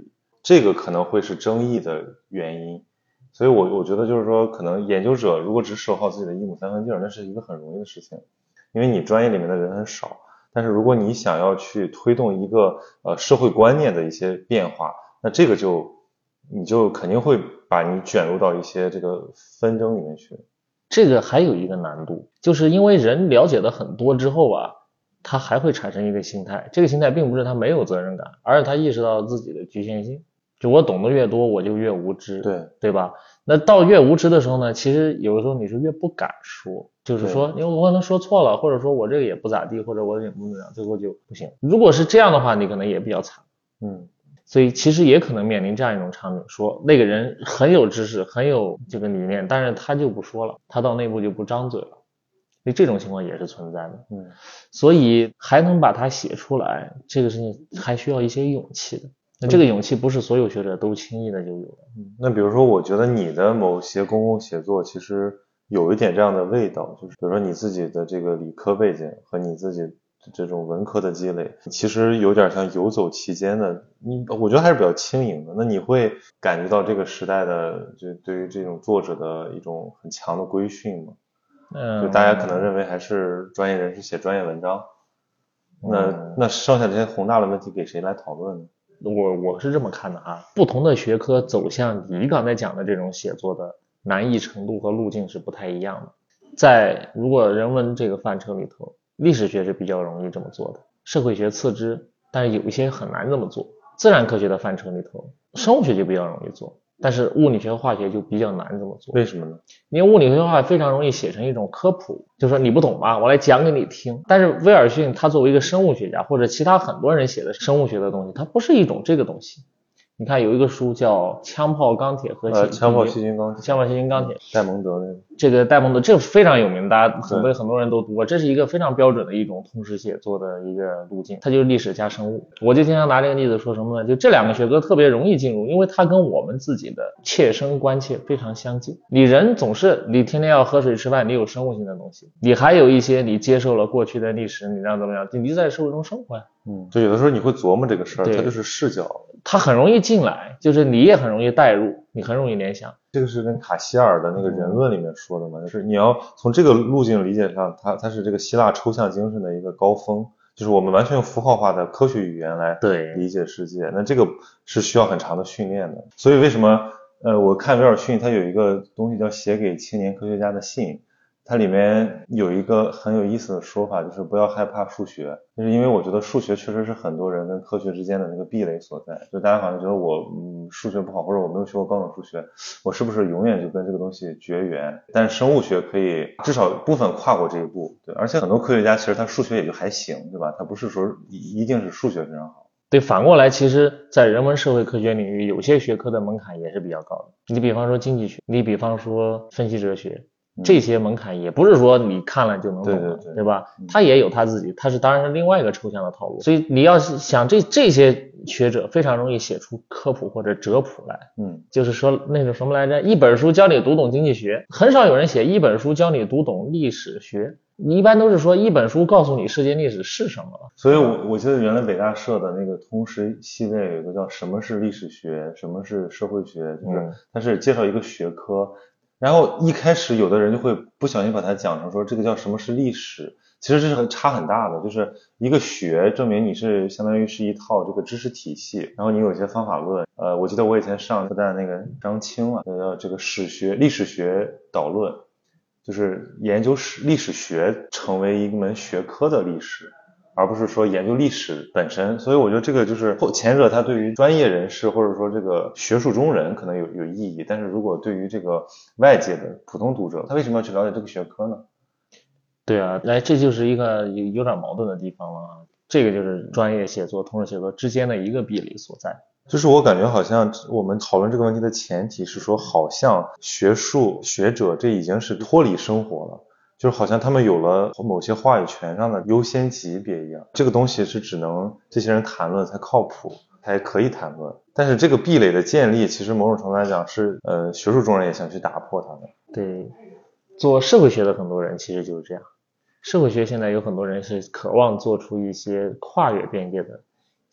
这个可能会是争议的原因。所以我我觉得就是说，可能研究者如果只守好自己的一亩三分地儿，那是一个很容易的事情，因为你专业里面的人很少。但是如果你想要去推动一个呃社会观念的一些变化，那这个就你就肯定会把你卷入到一些这个纷争里面去。 这个还有一个难度，就是因为人了解的很多之后啊，他还会产生一个心态，这个心态并不是他没有责任感，而是他意识到自己的局限性。就我懂得越多，我就越无知， 对对吧？那到越无知的时候呢，其实有的时候你是越不敢说，就是说，因为我可能说错了，或者说我这个也不咋地，或者我也不怎么样，最后就不行。如果是这样的话，你可能也比较惨， 嗯， 所以其实也可能面临这样一种场景，说那个人很有知识，很有这个理念，但是他就不说了，他到内部就不张嘴了。所以这种情况也是存在的， 嗯， 所以还能把它写出来，这个事情还需要一些勇气的。那这个勇气不是所有学者都轻易的就有的。 嗯，那比如说，我觉得你的某些公共写作其实有一点这样的味道，就是比如说你自己的这个理科背景和你自己这种文科的积累，其实有点像游走其间的，你我觉得还是比较轻盈的。那你会感觉到这个时代的就对于这种作者的一种很强的规训吗？ 嗯， 就大家可能认为还是专业人士写专业文章， 嗯、 那那剩下这些宏大的问题给谁来讨论呢？ 我我是这么看的啊，不同的学科走向你刚才讲的这种写作的难易程度和路径是不太一样的。在如果人文这个范畴里头，历史学是比较容易这么做的，社会学次之，但是有一些很难这么做。自然科学的范畴里头，生物学就比较容易做，但是物理学和化学就比较难这么做。 为什么呢？ 因为物理学的话非常容易写成一种科普，就是说你不懂吧，我来讲给你听。但是威尔逊他作为一个生物学家，或者其他很多人写的生物学的东西，它不是一种这个东西。你看有一个书叫《枪炮、钢铁和呃，枪炮、细菌、钢铁》， 枪炮、细菌、钢铁， 戴蒙德那个。 这个戴蒙德，这个非常有名，大家很多很多人都读过，这是一个非常标准的一种通识写作的一个路径，它就是历史加生物。我就经常拿这个例子说什么呢？就这两个学科特别容易进入，因为它跟我们自己的切身关切非常相近。你人总是你天天要喝水吃饭，你有生物性的东西，你还有一些你接受了过去的历史，你让怎么样，你就在社会中生活呀。 嗯，就有的时候你会琢磨这个事儿，它就是视角， 它很容易进来，就是你也很容易带入，你很容易联想。 这个是跟卡希尔的那个人论里面说的嘛，就是你要从这个路径理解上，它它是这个希腊抽象精神的一个高峰，就是我们完全用符号化的科学语言来理解世界，那这个是需要很长的训练的。所以为什么呃，我看威尔逊他有一个东西叫写给青年科学家的信，它里面有一个很有意思的说法，就是不要害怕数学，就是因为我觉得数学确实是很多人跟科学之间的那个壁垒所在，就大家好像觉得我嗯数学不好，或者我没有学过高等数学，我是不是永远就跟这个东西绝缘？但是生物学可以至少部分跨过这一步，对，而且很多科学家其实他数学也就还行，对吧？他不是说一定是数学非常好。 对，反过来，其实在人文社会科学领域，有些学科的门槛也是比较高的。你比方说经济学，你比方说分析哲学，这些门槛也不是说你看了就能懂的， 对对对， 对吧？它也有它自己，它是当然是另外一个抽象的套路。所以你要是想这这些学者非常容易写出科普或者哲普来， 嗯， 就是说那种什么来着，一本书教你读懂经济学，很少有人写一本书教你读懂历史学。你一般都是说一本书告诉你世界历史是什么。 所以我我记得原来北大社的那个通识系列有一个叫什么是历史学，什么是社会学，就是它是介绍一个学科，然后一开始有的人就会不小心把它讲成说这个叫什么是历史，其实这是很差很大的，就是一个学证明你是相当于是一套这个知识体系，然后你有一些方法论，呃，我记得我以前上复旦那个张青啊，呃，这个史学历史学导论，就是研究史历史学成为一门学科的历史，而不是说研究历史本身。所以我觉得这个就是前者它对于专业人士或者说这个学术中人可能有有意义，但是如果对于这个外界的普通读者，他为什么要去了解这个学科呢？ 对啊，来，这就是一个有有点矛盾的地方了啊。这个就是专业写作、通识写作之间的一个壁垒所在。 就是我感觉好像我们讨论这个问题的前提是说，好像学术学者这已经是脱离生活了，就是好像他们有了某些话语权上的优先级别一样，这个东西是只能这些人谈论才靠谱，才可以谈论。但是这个壁垒的建立，其实某种程度来讲是呃学术中人也想去打破它的。 对，做社会学的很多人其实就是这样。社会学现在有很多人是渴望做出一些跨越边界的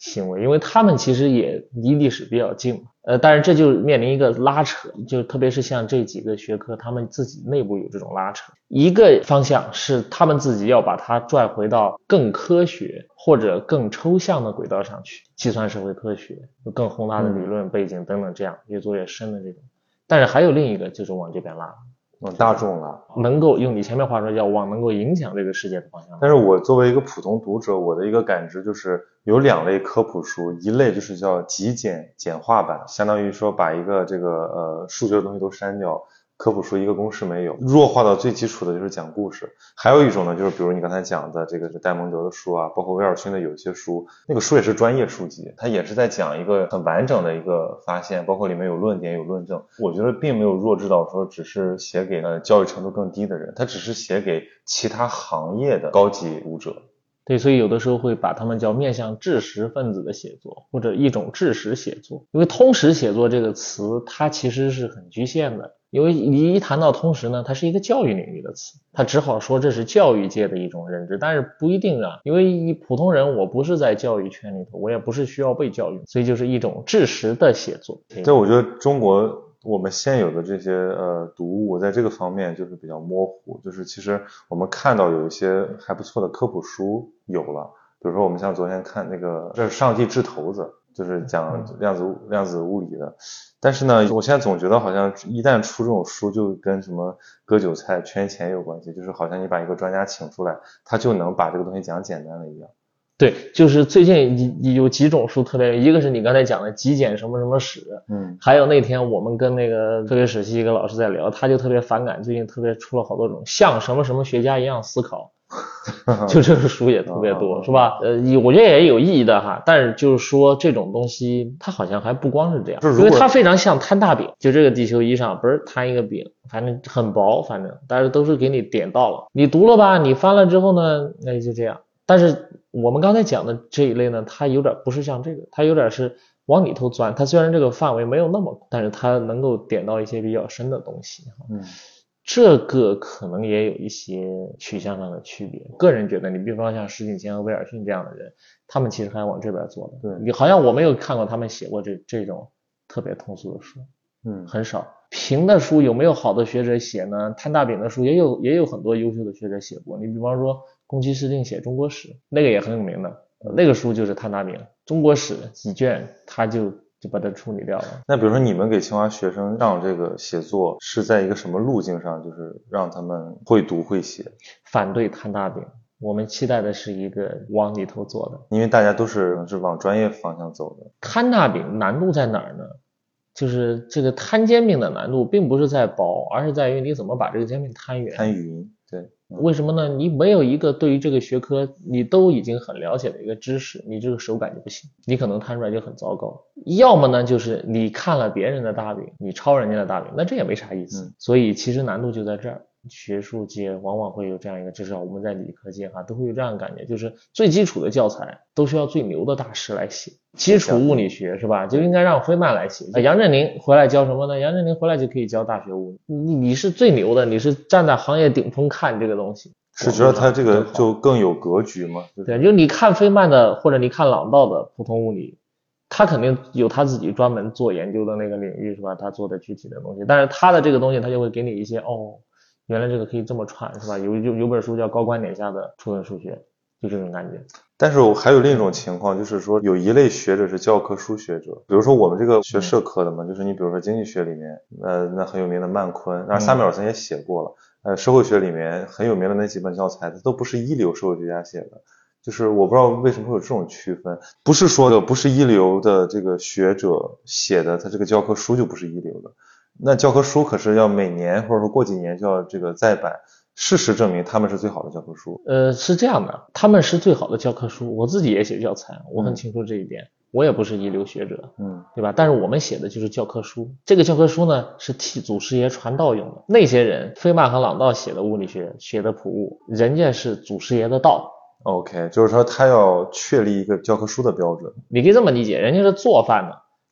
行为，因为他们其实也离历史比较近，呃，但是这就面临一个拉扯，就特别是像这几个学科，他们自己内部有这种拉扯。一个方向是他们自己要把它拽回到更科学或者更抽象的轨道上去，计算社会科学，有更宏大的理论背景等等，这样越做越深的这种。但是还有另一个就是往这边拉。 往大众了， 能够用你前面话说叫往能够影响这个世界的方向。 但是我作为一个普通读者，我的一个感知就是有两类科普书，一类就是叫极简简化版，相当于说把一个这个呃数学的东西都删掉，科普书一个公式没有，弱化到最基础的就是讲故事。还有一种呢，就是比如你刚才讲的这个戴蒙德的书啊，包括威尔逊的有些书，那个书也是专业书籍，它也是在讲一个很完整的一个发现，包括里面有论点有论证。我觉得并没有弱智到说只是写给呃教育程度更低的人，它只是写给其他行业的高级读者。 对，所以有的时候会把他们叫面向知识分子的写作，或者一种知识写作。因为通识写作这个词它其实是很局限的，因为你一谈到通识呢，它是一个教育领域的词，它只好说这是教育界的一种认知，但是不一定啊，因为普通人我不是在教育圈里头，我也不是需要被教育，所以就是一种知识的写作。 对，我觉得中国我们现有的这些呃读物在这个方面就是比较模糊，就是其实我们看到有一些还不错的科普书有了，比如说我们像昨天看那个这是上帝掷骰子，就是讲量子量子物理的。但是呢，我现在总觉得好像一旦出这种书就跟什么割韭菜圈钱有关系，就是好像你把一个专家请出来，他就能把这个东西讲简单了一样。 对，就是最近有几种书特别，一个是你刚才讲的极简什么什么史， 嗯， 还有那天我们跟那个科学史系一个老师在聊，他就特别反感最近特别出了好多种像什么什么学家一样思考，就这个书也特别多，是吧？呃，我觉得也有意义的哈，但是就是说这种东西它好像还不光是这样，因为它非常像摊大饼，就这个地球仪上不是摊一个饼，反正很薄，反正但是都是给你点到了，你读了吧，你翻了之后呢，那就这样。但是我们刚才讲的这一类呢，它有点不是像这个，它有点是往里头钻，它虽然这个范围没有那么广，但是它能够点到一些比较深的东西。 嗯， 这个可能也有一些取向上的区别。个人觉得，你比方像石景谦和威尔逊这样的人，他们其实还往这边做的。 对， 你好像我没有看过他们写过这这种特别通俗的书， 嗯， 很少。平的书有没有好的学者写呢？摊大饼的书也有，也有很多优秀的学者写过。你比方说宫崎市定写中国史，那个也很有名的，那个书就是摊大饼，中国史几卷，他就就把它处理掉了。 那比如说你们给清华学生让这个写作是在一个什么路径上，就是让他们会读会写？ 反对摊大饼，我们期待的是一个往里头做的， 因为大家都是是往专业方向走的。 摊大饼难度在哪儿呢？就是这个摊煎饼的难度并不是在薄，而是在于你怎么把这个煎饼摊圆。 摊匀，对。嗯、 为什么呢？你没有一个对于这个学科你都已经很了解的一个知识，你这个手感就不行，你可能摊出来就很糟糕。要么呢，就是你看了别人的大饼，你抄人家的大饼，那这也没啥意思。嗯、所以其实难度就在这儿。学术界往往会有这样一个，至少我们在理科界哈都会有这样的感觉，就是最基础的教材都需要最牛的大师来写，基础物理学是吧，就应该让辉曼来写。杨振宁回来教什么呢？杨振宁回来就可以教大学物理，你你是最牛的，你是站在行业顶峰看这个东西， 是觉得他这个就更有格局吗？ 对，就你看辉曼的或者你看朗道的普通物理，他肯定有他自己专门做研究的那个领域是吧，他做的具体的东西，但是他的这个东西他就会给你一些哦。原来这个可以这么串是吧？有有有本书叫《高观点下的初等数学》，就这种感觉。 但是我还有另一种情况，就是说有一类学者是教科书学者，比如说我们这个学社科的嘛，嗯、就是你比如说经济学里面，呃，那很有名的曼昆，那萨缪尔森也写过了，呃，社会学里面很有名的那几本教材，它都不是一流社会学家写的。就是我不知道为什么会有这种区分，不是说的不是一流的这个学者写的，他这个教科书就不是一流的。那教科书可是要每年或者说过几年就要这个再版，事实证明他们是最好的教科书。 呃，是这样的，他们是最好的教科书。我自己也写教材，我很清楚这一点。嗯、我也不是一流学者， 嗯， 对吧？但是我们写的就是教科书。这个教科书呢，是替祖师爷传道用的。那些人，费曼和朗道写的物理学，写的普物，人家是祖师爷的道。 OK， 就是说他要确立一个教科书的标准。 你可以这么理解，人家是做饭的。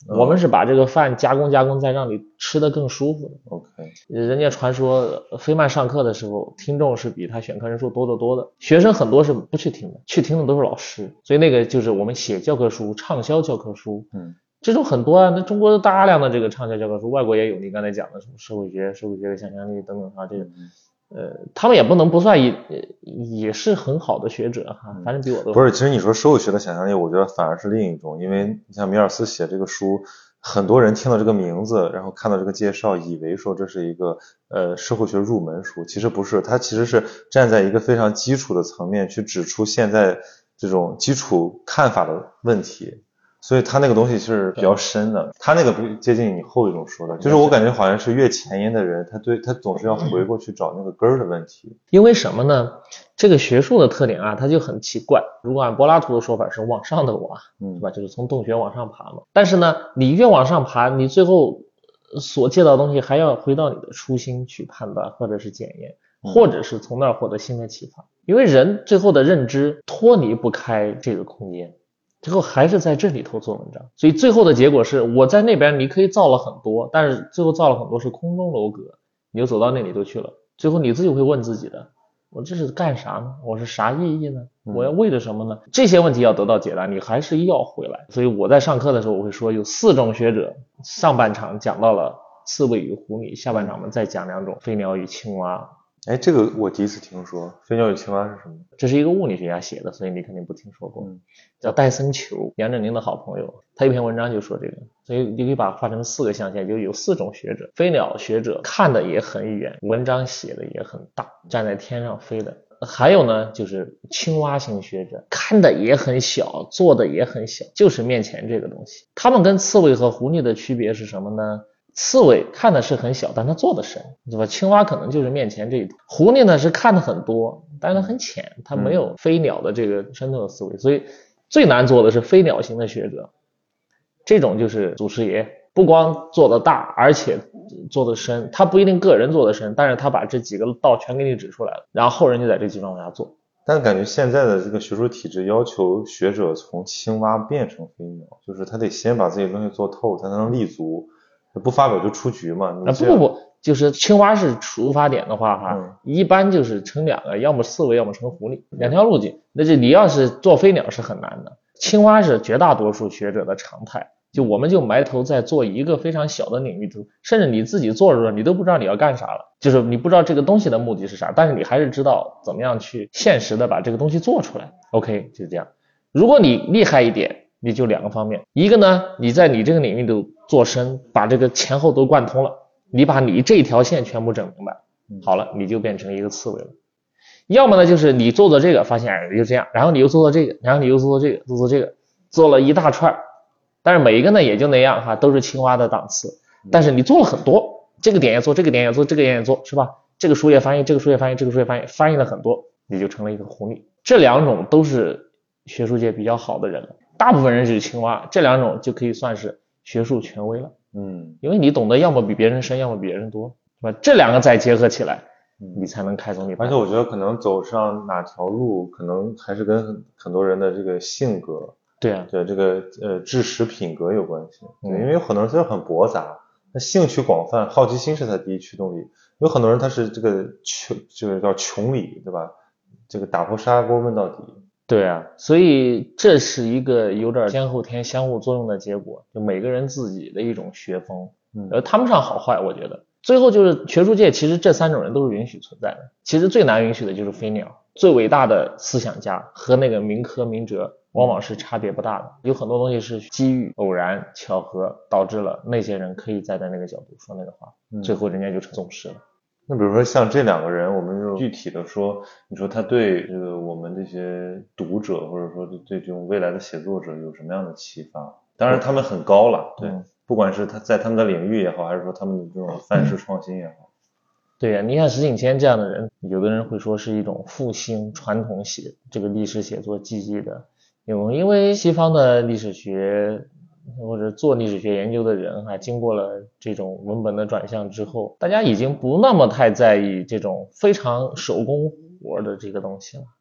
嗯、我们是把这个饭加工加工再让你吃得更舒服的。 OK， 人家传说费曼上课的时候听众是比他选课人数多得多的，学生很多是不去听的，去听的都是老师，所以那个就是我们写教科书，畅销教科书， 嗯，这种很多啊，那中国大量的这个畅销教科书，外国也有，你刚才讲的什么社会学、社会学的想象力等等哈，这个。嗯呃，他们也不能不算也也是很好的学者哈，反正比我都不是。其实你说社会学的想象力，我觉得反而是另一种，因为你像米尔斯写这个书，很多人听到这个名字，然后看到这个介绍，以为说这是一个呃社会学入门书，其实不是，它其实是站在一个非常基础的层面去指出现在这种基础看法的问题。所以他那个东西是比较深的，他那个不接近你后一种说的，就是我感觉好像是越前沿的人，他对他总是要回过去找那个根儿的问题。 因为什么呢？这个学术的特点啊，它就很奇怪。如果按柏拉图的说法是往上的挖，嗯，是吧？就是从洞穴往上爬嘛。但是呢，你越往上爬，你最后所见到的东西还要回到你的初心去判断，或者是检验，或者是从那儿获得新的启发。因为人最后的认知脱离不开这个空间。最后还是在这里头做文章，所以最后的结果是我在那边你可以造了很多，但是最后造了很多是空中楼阁，你就走到那里头去了，最后你自己会问自己的，我这是干啥呢？我是啥意义呢？我要为了什么呢？这些问题要得到解答，你还是要回来。所以我在上课的时候我会说有四种学者，上半场讲到了刺猬与狐狸，下半场我们再讲两种飞鸟与青蛙。 哎，这个我第一次听说，飞鸟与青蛙是什么？ 这是一个物理学家写的，所以你肯定不听说过。嗯，叫戴森球，杨振宁的好朋友，他一篇文章就说这个，所以你可以把它画成四个象限，就有四种学者。飞鸟学者看的也很远，文章写的也很大，站在天上飞的。还有呢，就是青蛙型学者，看的也很小，做的也很小，就是面前这个东西。他们跟刺猬和狐狸的区别是什么呢？刺猬看的是很小，但它做的深，对吧？青蛙可能就是面前这一点，狐狸呢是看的很多，但是它很浅，它没有飞鸟的这个深度的思维，所以最难做的是飞鸟型的学者，这种就是祖师爷，不光做的大，而且做的深，他不一定个人做的深，但是他把这几个道全给你指出来了，然后后人就在这基础上往下做。 但感觉现在的这个学术体制要求学者从青蛙变成飞鸟，就是他得先把自己的东西做透，才能立足。不发表就出局嘛？ 啊不不不，就是青蛙是出发点的话哈、嗯，一般就是成两个，要么刺猬，要么成狐狸，两条路径。那就你要是做飞鸟是很难的，青蛙是绝大多数学者的常态。就我们就埋头在做一个非常小的领域中，甚至你自己做着你都不知道你要干啥了，就是你不知道这个东西的目的是啥，但是你还是知道怎么样去现实的把这个东西做出来。OK， 就是这样。如果你厉害一点，你就两个方面，一个呢，你在你这个领域都做深，把这个前后都贯通了，你把你这条线全部整明白，好了，你就变成一个刺猬了。要么呢，就是你做做这个，发现哎就这样，然后你又做做这个，然后你又做做这个，做做这个，做了一大串，但是每一个呢也就那样哈，都是青蛙的档次，但是你做了很多，这个点也做，这个点也做，这个点也做，是吧？这个书页翻译，这个书页翻译，这个书页翻译，翻译了很多，你就成了一个狐狸。这两种都是学术界比较好的人了。大部分人是青蛙，这两种就可以算是学术权威了。嗯，因为你懂得要么比别人深，要么比别人多，是吧？这两个再结合起来，你才能开宗立派。 而且我觉得可能走上哪条路，可能还是跟很多人的这个性格， 对啊， 对这个呃知识品格有关系。对，因为有很多人他很驳杂，他兴趣广泛，好奇心是他第一驱动力。有很多人他是这个穷，就是叫穷理，对吧？这个打破砂锅问到底。 对啊，所以这是一个有点先后天相互作用的结果，就每个人自己的一种学风，呃，谈不上好坏，我觉得。最后就是学术界，其实这三种人都是允许存在的。其实最难允许的就是飞鸟，最伟大的思想家和那个民科民哲往往是差别不大的。有很多东西是机遇、偶然、巧合导致了那些人可以站在那个角度说那个话，最后人家就成宗师了。 那比如说像这两个人，我们就具体的说，你说他对这个我们这些读者，或者说对这种未来的写作者有什么样的启发？当然他们很高了，对，嗯、不管是他在他们的领域也好，还是说他们的这种范式创新也好。 对呀、啊，你看石景谦这样的人，有的人会说是一种复兴传统写这个历史写作技艺的，因为西方的历史学或者做历史学研究的人还经过了这种文本的转向之后，大家已经不那么太在意这种非常手工活的这个东西了。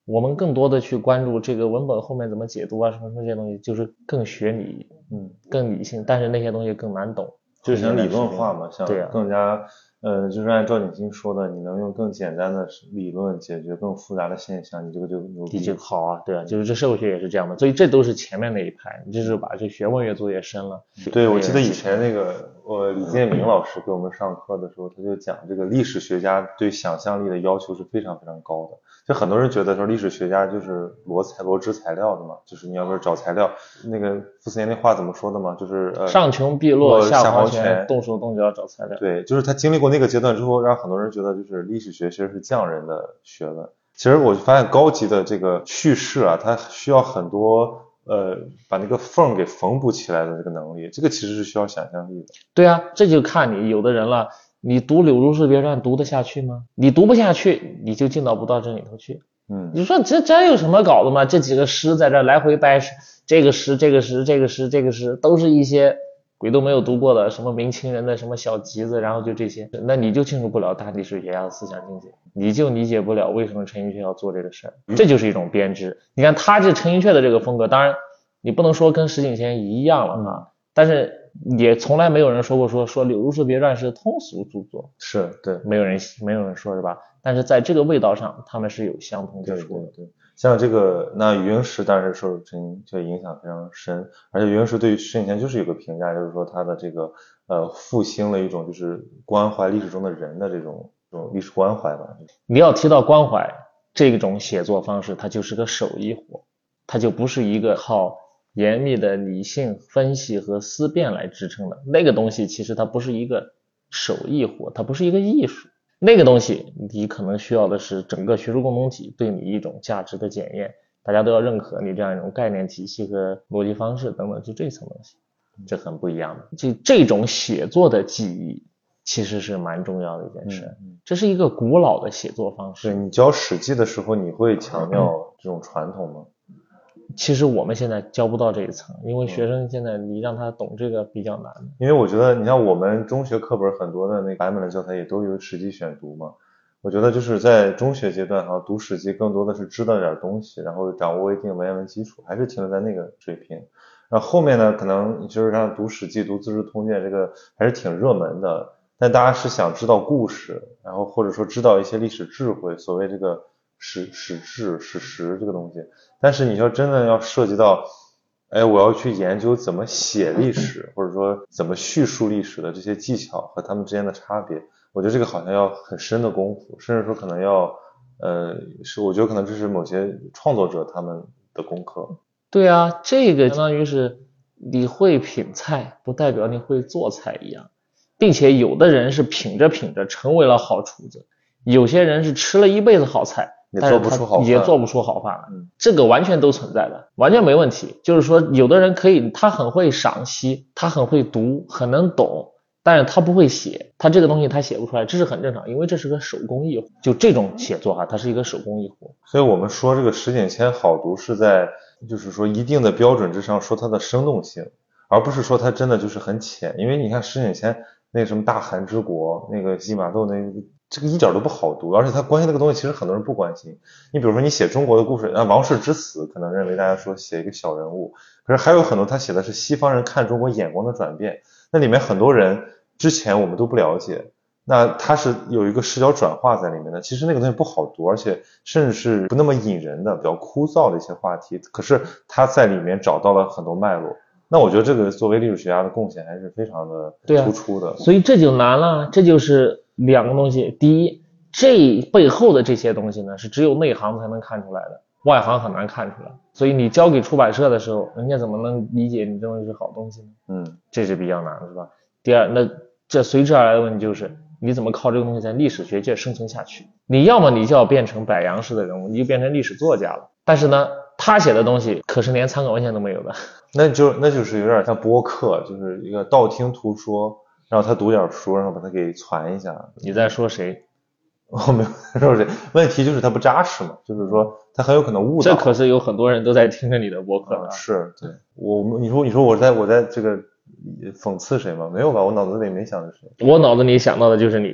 我们更多的去关注这个文本后面怎么解读啊，什么什么这些东西，就是更学理，嗯，更理性，但是那些东西更难懂， 就是想理论化嘛，像对啊， 更加。呃，就是按赵景新说的，你能用更简单的理论解决更复杂的现象，你这个就牛逼。 就好啊，对啊，就是这社会学也是这样的，所以这都是前面那一排，你就是把这学问越做越深了。 对，我记得以前那个我李建明老师给我们上课的时候，他就讲这个历史学家对想象力的要求是非常非常高的。就很多人觉得说历史学家就是罗材罗织材料的嘛，就是你要不是找材料，那个傅斯年那话怎么说的嘛，就是呃上穷碧落下黄泉， 动手动脚找材料。 对，就是他经历过那个阶段之后，让很多人觉得就是历史学其实是匠人的学问。其实我发现高级的这个叙事啊，它需要很多呃把那个缝给缝补起来的这个能力，这个其实是需要想象力的。 对啊，这就看你有的人了。你读《柳如是别传》读得下去吗？你读不下去，你就进到不到这里头去。 嗯， 你说这这有什么搞的吗？这几个诗在这来回掰，这个诗这个诗这个诗这个诗都是一些鬼都没有读过的什么明清人的什么小集子，然后就这些，那你就进入不了大历史学家的思想境界，你就理解不了为什么陈寅恪要做这个事儿。这就是一种编织。你看他这陈寅恪的这个风格，当然你不能说跟石景贤一样了啊，但是也从来没有人说过说说《柳如是别传》是通俗著作， 是对， 没有人没有人说是吧？但是在这个味道上，他们是有相同之处的。 对对对，像这个那余英时当然是受陈寅恪影响非常深，而且余英时对于石景贤就是有个评价，就是说他的这个呃复兴了一种就是关怀历史中的人的这种这种历史关怀吧。 你要提到关怀这种写作方式，它就是个手艺活，它就不是一个靠严密的理性分析和思辨来支撑的。那个东西其实它不是一个手艺活，它不是一个艺术。那个东西你可能需要的是整个学术共同体对你一种价值的检验，大家都要认可你这样一种概念体系和逻辑方式等等，就这层东西，这很不一样的。就这种写作的技艺其实是蛮重要的一件事，嗯、这是一个古老的写作方式。 对，你教史记的时候，你会强调这种传统吗？ 其实我们现在教不到这一层，因为学生现在你让他懂这个比较难。 因为我觉得你像我们中学课本很多的那个版本的教材也都有史记选读嘛，我觉得就是在中学阶段哈，读史记更多的是知道点东西，然后掌握一定文言文基础，还是停留在那个水平。然后后面呢，可能就是让读史记、读资治通鉴，这个还是挺热门的，但大家是想知道故事，然后或者说知道一些历史智慧，所谓这个史史志、史实这个东西。但是你说真的要涉及到，哎，我要去研究怎么写历史，或者说怎么叙述历史的这些技巧和他们之间的差别，我觉得这个好像要很深的功夫，甚至说可能要，呃，是我觉得可能这是某些创作者他们的功课。 对啊，这个相当于是你会品菜，不代表你会做菜一样，并且有的人是品着品着成为了好厨子，有些人是吃了一辈子好菜。 也做不出好饭， 也做不出好饭来，嗯，这个完全都存在的，完全没问题。就是说，有的人可以，他很会赏析，他很会读，很能懂，但是他不会写，他这个东西他写不出来，这是很正常，因为这是个手工艺活。就这种写作哈，它是一个手工艺活。 所以我们说这个石景谦好读是在，就是说一定的标准之上说它的生动性，而不是说它真的就是很浅。因为你看石景谦那个什么大汗之国，那个西马窦那个。这个一点都不好读，而且他关心那个东西，其实很多人不关心。你比如说，你写中国的故事，啊，王室之死，可能认为大家说写一个小人物，可是还有很多他写的是西方人看中国眼光的转变，那里面很多人之前我们都不了解，那他是有一个视角转化在里面的。其实那个东西不好读，而且甚至是不那么引人的，比较枯燥的一些话题，可是他在里面找到了很多脉络。那我觉得这个作为历史学家的贡献还是非常的突出的。 对啊，所以这就难了，这就是两个东西。第一，这背后的这些东西呢，是只有内行才能看出来的，外行很难看出来。所以你交给出版社的时候，人家怎么能理解你这东西是好东西呢？ 嗯， 这是比较难的，是吧？第二，那这随之而来的问题就是，你怎么靠这个东西在历史学界生存下去？你要么你就要变成柏杨式的人物，你就变成历史作家了。但是呢，他写的东西可是连参考文献都没有的。 那就那就是有点像播客，就是一个道听途说，然后他读点书，然后把它给传一下。 你在说谁？ 我没有在说谁。问题就是他不扎实嘛，就是说他很有可能误导。 这可是有很多人都在听着你的播客的、 嗯。是，对我，你说你说我在我在这个讽刺谁吗？没有吧，我脑子里没想着谁。 我脑子里想到的就是你。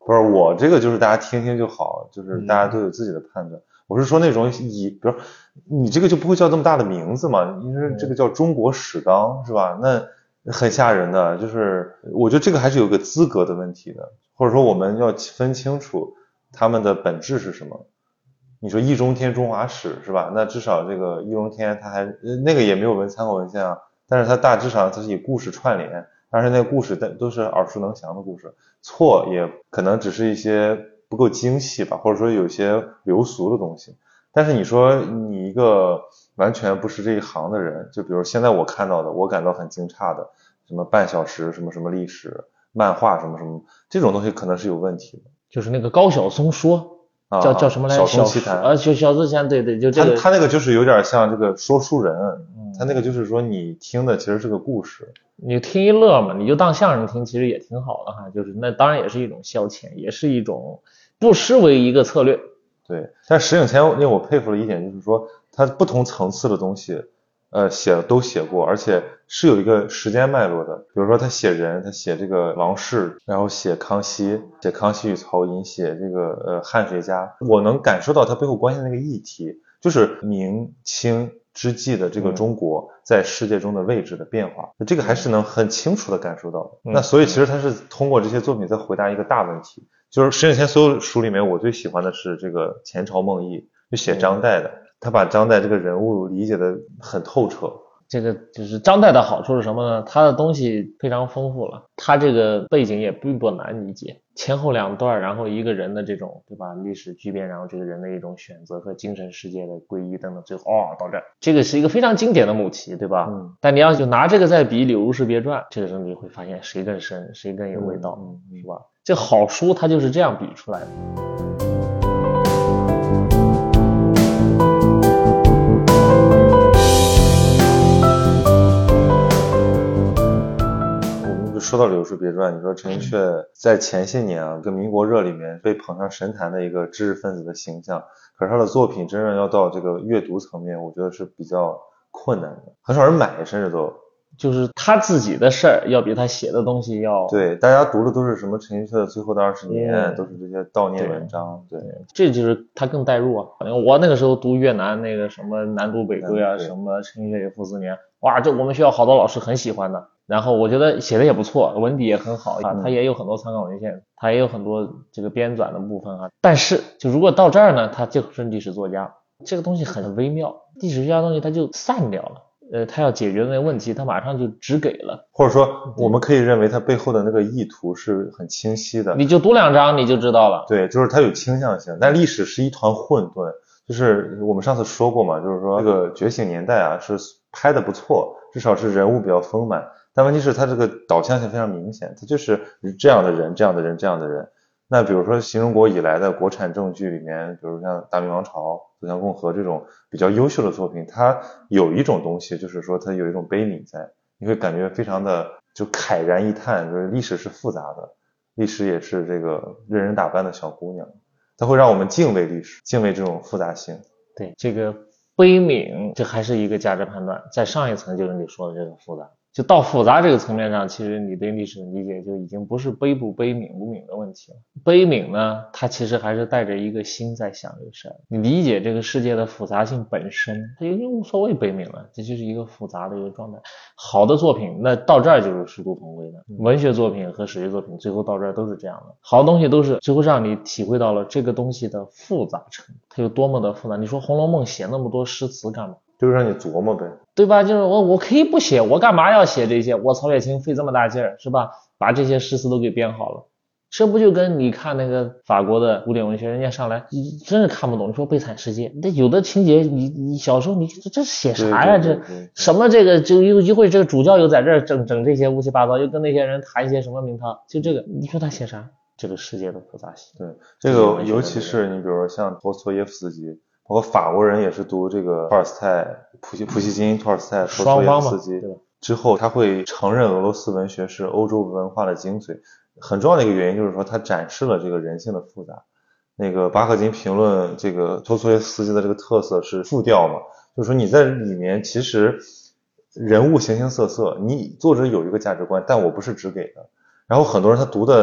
不是我这个就是大家听听就好，就是大家都有自己的判断。嗯、我是说那种以，比如你这个就不会叫这么大的名字嘛？你说这个叫中国史纲是吧？那很吓人的，就是我觉得这个还是有个资格的问题的，或者说我们要分清楚他们的本质是什么。你说易中天中华史是吧？那至少这个易中天他还那个也没有文参考文献啊，但是他大致上他是以故事串联。但是那个故事都是耳熟能详的故事，错也可能只是一些不够精细吧，或者说有些流俗的东西。但是你说你一个完全不是这一行的人，就比如现在我看到的，我感到很惊诧的，什么半小时什么什么历史漫画什么什么，这种东西可能是有问题的。 就是那个高晓松说，啊、叫叫什么来着？ 小松奇谈啊，小小松奇谈，对对，就这个。 他他那个就是有点像这个说书人，嗯、他那个就是说你听的其实是个故事。 你听一乐嘛，你就当相声听，其实也挺好的哈。就是那当然也是一种消遣，也是一种不失为一个策略。 对，但石景谦令我佩服的一点就是说，他不同层次的东西，呃，写都写过，而且是有一个时间脉络的。比如说他写人，他写这个王氏，然后写康熙，写康熙与曹寅，写这个呃汉学家，我能感受到他背后关系的那个议题，就是明清之际的这个中国在世界中的位置的变化，嗯、这个还是能很清楚的感受到的。嗯、那所以其实他是通过这些作品在回答一个大问题，就是石景谦所有书里面我最喜欢的是这个前朝梦忆，就写张岱的，嗯、他把张岱这个人物理解的很透彻。 这个就是张岱的好处是什么呢？他的东西非常丰富了，他这个背景也并不难理解，前后两段，然后一个人的这种对吧历史巨变，然后这个人的一种选择和精神世界的归依等等，最后哦到这儿，这个是一个非常经典的母题，对吧？嗯。但你要就拿这个再比《柳如是别传》，这个时候你会发现谁更深，谁更有味道，嗯、是吧？这好书它就是这样比出来的。 说到《柳如是别传》，你说陈寅恪在前些年啊，跟《民国热》里面被捧上神坛的一个知识分子的形象，可是他的作品真正要到这个阅读层面，我觉得是比较困难的，很少人买，甚至都就是他自己的事儿要比他写的东西要对，大家读的都是什么陈寅恪的最后的二十年，嗯、都是这些悼念文章，对， 对这就是他更代入啊。我那个时候读越南那个什么南渡北归啊，什么陈寅恪与傅斯年，哇，这我们学校好多老师很喜欢的。然后我觉得写的也不错，文笔也很好啊，他也有很多参考文献，他也有很多这个编纂的部分啊。但是就如果到这儿呢，他就是历史作家，这个东西很微妙，历史学家的东西他就散掉了。呃，他要解决的那个问题，他马上就只给了， 或者说我们可以认为他背后的那个意图是很清晰的。 你就读两章你就知道了。 对，就是他有倾向性，但历史是一团混沌。就是我们上次说过嘛，就是说这个觉醒年代啊是拍的不错，至少是人物比较丰满。但问题是他这个导向性非常明显，他就是这样的人这样的人这样的人。那比如说新中国以来的国产正剧里面，比如像《大明王朝》《走向共和》这种比较优秀的作品，它有一种东西，就是说它有一种悲悯在，你会感觉非常的就慨然一叹，就是历史是复杂的，历史也是这个任人打扮的小姑娘，它会让我们敬畏历史，敬畏这种复杂性。 对，这个悲悯这还是一个价值判断，在上一层就是你说的这个复杂。就到复杂这个层面上，其实你对历史的理解就已经不是悲不悲悯不悯的问题了。悲悯呢，它其实还是带着一个心在想这个事儿。你理解这个世界的复杂性本身，它已经无所谓悲悯了，这就是一个复杂的一个状态。好的作品，那到这儿就是殊途同归的。文学作品和史学作品最后到这儿都是这样的。好的东西都是最后让你体会到了这个东西的复杂程度，它有多么的复杂。你说《红楼梦》写那么多诗词干嘛？ 就是让你琢磨呗， 对吧？就是我我可以不写，我干嘛要写这些？我曹雪芹费这么大劲儿，是吧？把这些诗词都给编好了，这不就跟你看那个法国的古典文学，人家上来你真是看不懂。你说《悲惨世界》，那有的情节你你小时候你这这写啥呀？这什么这个就又一会这个主教又在这儿整整这些乌七八糟，又跟那些人谈一些什么名堂，就这个你说他写啥？这个世界的复杂性。 对，这个尤其是你比如说像陀思妥耶夫斯基。包括法国人也是读这个托尔斯泰、普希普希金、托尔斯泰、陀思妥耶夫斯基之后，他会承认俄罗斯文学是欧洲文化的精髓。很重要的一个原因就是说，他展示了这个人性的复杂。那个巴赫金评论这个陀思妥耶夫斯基的这个特色是复调嘛，就是说你在里面其实人物形形色色，你作者有一个价值观，但我不是只给的。然后很多人他读的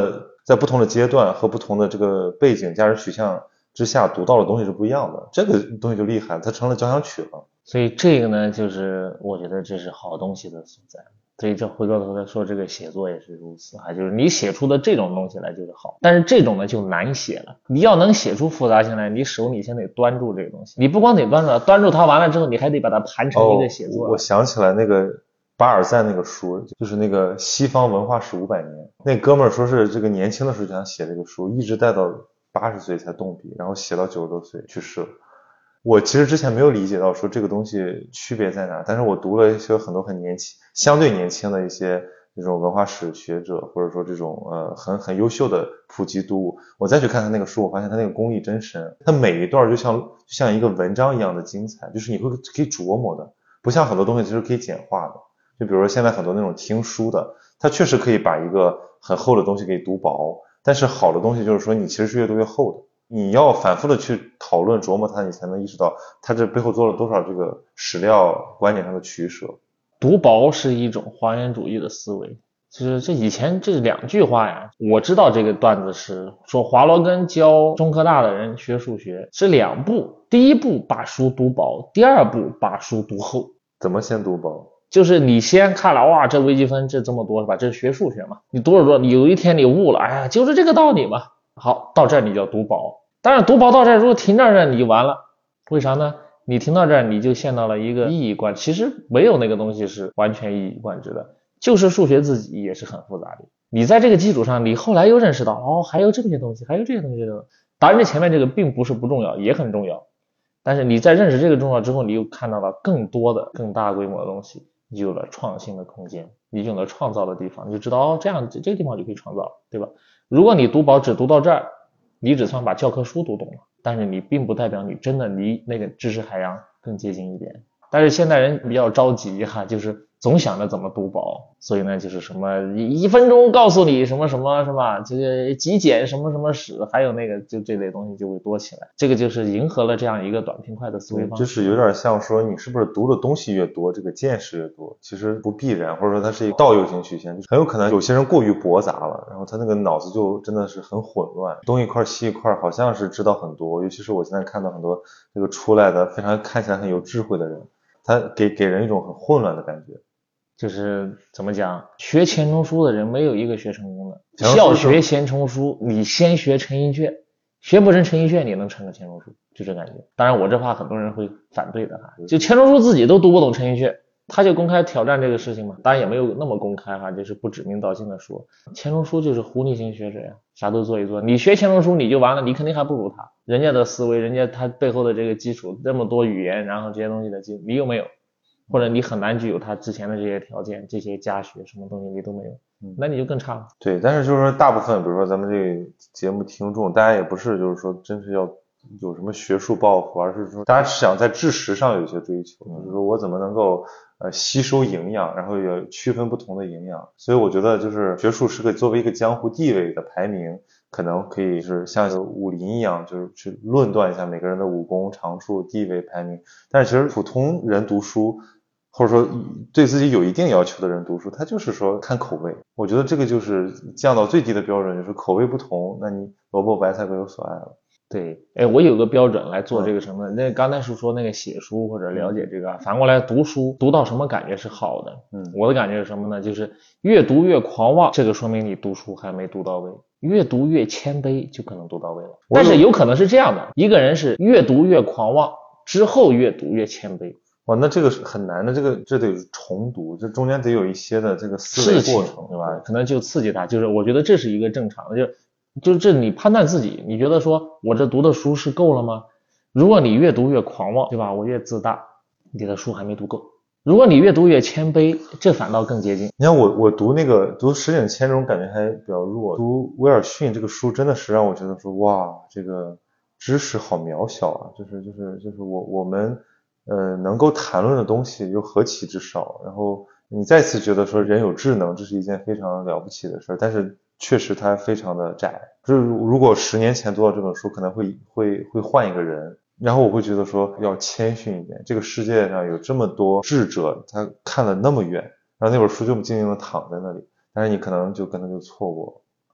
在不同的阶段和不同的这个背景价值取向之下读到的东西是不一样的，这个东西就厉害，它成了交响曲了。 所以这个呢，就是我觉得这是好东西的所在。所以这回过头来说，这个写作也是如此哈，就是你写出的这种东西来就是好，但是这种呢就难写了。你要能写出复杂性来，你手你先得端住这个东西，你不光得端住，端住它完了之后，你还得把它盘成一个写作。 哦，我想起来那个巴尔赞那个书，就是那个西方文化史五百年，那哥们儿说是这个年轻的时候就想写这个书，一直带到八十岁才动笔，然后写到九十多岁去世了。我其实之前没有理解到说这个东西区别在哪，但是我读了一些很多很年轻相对年轻的一些这种文化史学者，或者说这种呃很很优秀的普及读物，我再去看他那个书，我发现他那个功力真深，他每一段就像就像一个文章一样的精彩，就是你会可以琢磨的，不像很多东西其实可以简化的。就比如说现在很多那种听书的，他确实可以把一个很厚的东西给读薄，但是好的东西就是说你其实是越读越厚的，你要反复的去讨论琢磨它，你才能意识到它这背后做了多少这个史料观点上的取舍。 读薄是一种还原主义的思维，就是这以前这两句话呀，我知道这个段子是说华罗庚教中科大的人学数学是两步，第一步把书读薄，第二步把书读厚。 怎么先读薄？ 就是你先看了哇，这微积分这这么多是吧？这是学数学嘛？你读着读着，你有一天你悟了，哎呀，就是这个道理嘛。好，到这儿你就要读薄。当然读薄到这儿，如果停到这儿你就完了，为啥呢？你停到这儿你就陷到了一个一以贯之，其实没有那个东西是完全一以贯之的，就是数学自己也是很复杂的。你在这个基础上，你后来又认识到哦，还有这些东西，还有这些东西。当然这前面这个并不是不重要，也很重要。但是你在认识这个重要之后，你又看到了更多的更大规模的东西，你就有了创新的空间，你就有了创造的地方，你就知道哦，这样这个地方就可以创造，对吧？如果你读薄只读到这儿，你只算把教科书读懂了，但是你并不代表你真的离那个知识海洋更接近一点。但是现代人比较着急哈，就是总想着怎么读薄，所以呢就是什么一分钟告诉你什么什么是吧，这个极简什么什么史，还有那个就这类东西就会多起来，这个就是迎合了这样一个短平快的思维方式。 就是有点像说你是不是读的东西越多，这个见识越多，其实不必然，或者说它是一个倒 U 型曲线，很有可能有些人过于驳杂了，然后他那个脑子就真的是很混乱，东一块西一块，好像是知道很多，尤其是我现在看到很多这个出来的非常看起来很有智慧的人，他给给人一种很混乱的感觉。 就是怎么讲，学钱钟书的人没有一个学成功的。要学钱钟书，你先学陈寅恪，学不成陈寅恪，你能成个钱钟书，就这感觉。当然我这话很多人会反对的哈，就钱钟书自己都读不懂陈寅恪，他就公开挑战这个事情嘛，当然也没有那么公开哈，就是不指名道姓的说，钱钟书就是狐狸型学者呀，啥都做一做。你学钱钟书你就完了，你肯定还不如他，人家的思维，人家他背后的这个基础，这么多语言，然后这些东西的基础，你有没有？或者你很难具有他之前的这些条件，这些家学什么东西你都没有，那你就更差了。 对，但是就是说大部分比如说咱们这个节目听众，大家也不是就是说真是要有什么学术抱负，而是说大家想在知识上有一些追求，就是说我怎么能够呃吸收营养，然后也区分不同的营养。所以我觉得就是学术是个作为一个江湖地位的排名，可能可以是像武林一样，就是去论断一下每个人的武功长处地位排名。但是其实普通人读书，或者说对自己有一定要求的人读书，他就是说看口味。我觉得这个就是降到最低的标准，就是口味不同，那你萝卜白菜各有所爱了。 对，哎，我有个标准来做这个什么，嗯、那刚才是说那个写书或者了解这个，反过来读书，读到什么感觉是好的？嗯，我的感觉是什么呢？就是越读越狂妄，这个说明你读书还没读到位；越读越谦卑，就可能读到位了。但是有可能是这样的，一个人是越读越狂妄，之后越读越谦卑。 哇，那这个是很难的，这个这得重读，这中间得有一些的这个思维过程， 对吧？可能就刺激他，就是我觉得这是一个正常的，就就这你判断自己，你觉得说我这读的书是够了吗？如果你越读越狂妄，对吧？我越自大，你的书还没读够。如果你越读越谦卑，这反倒更接近。 你看我我读那个读石景谦这种感觉还比较弱，读威尔逊这个书真的是让我觉得说哇，这个知识好渺小啊，就是就是就是我我们。呃，能够谈论的东西又何其之少，然后你再次觉得说人有智能，这是一件非常了不起的事儿，但是确实它非常的窄。就是如果十年前读到这本书，可能会会会换一个人，然后我会觉得说要谦逊一点，这个世界上有这么多智者，他看了那么远，然后那本书就静静的躺在那里，但是你可能就跟他就错过。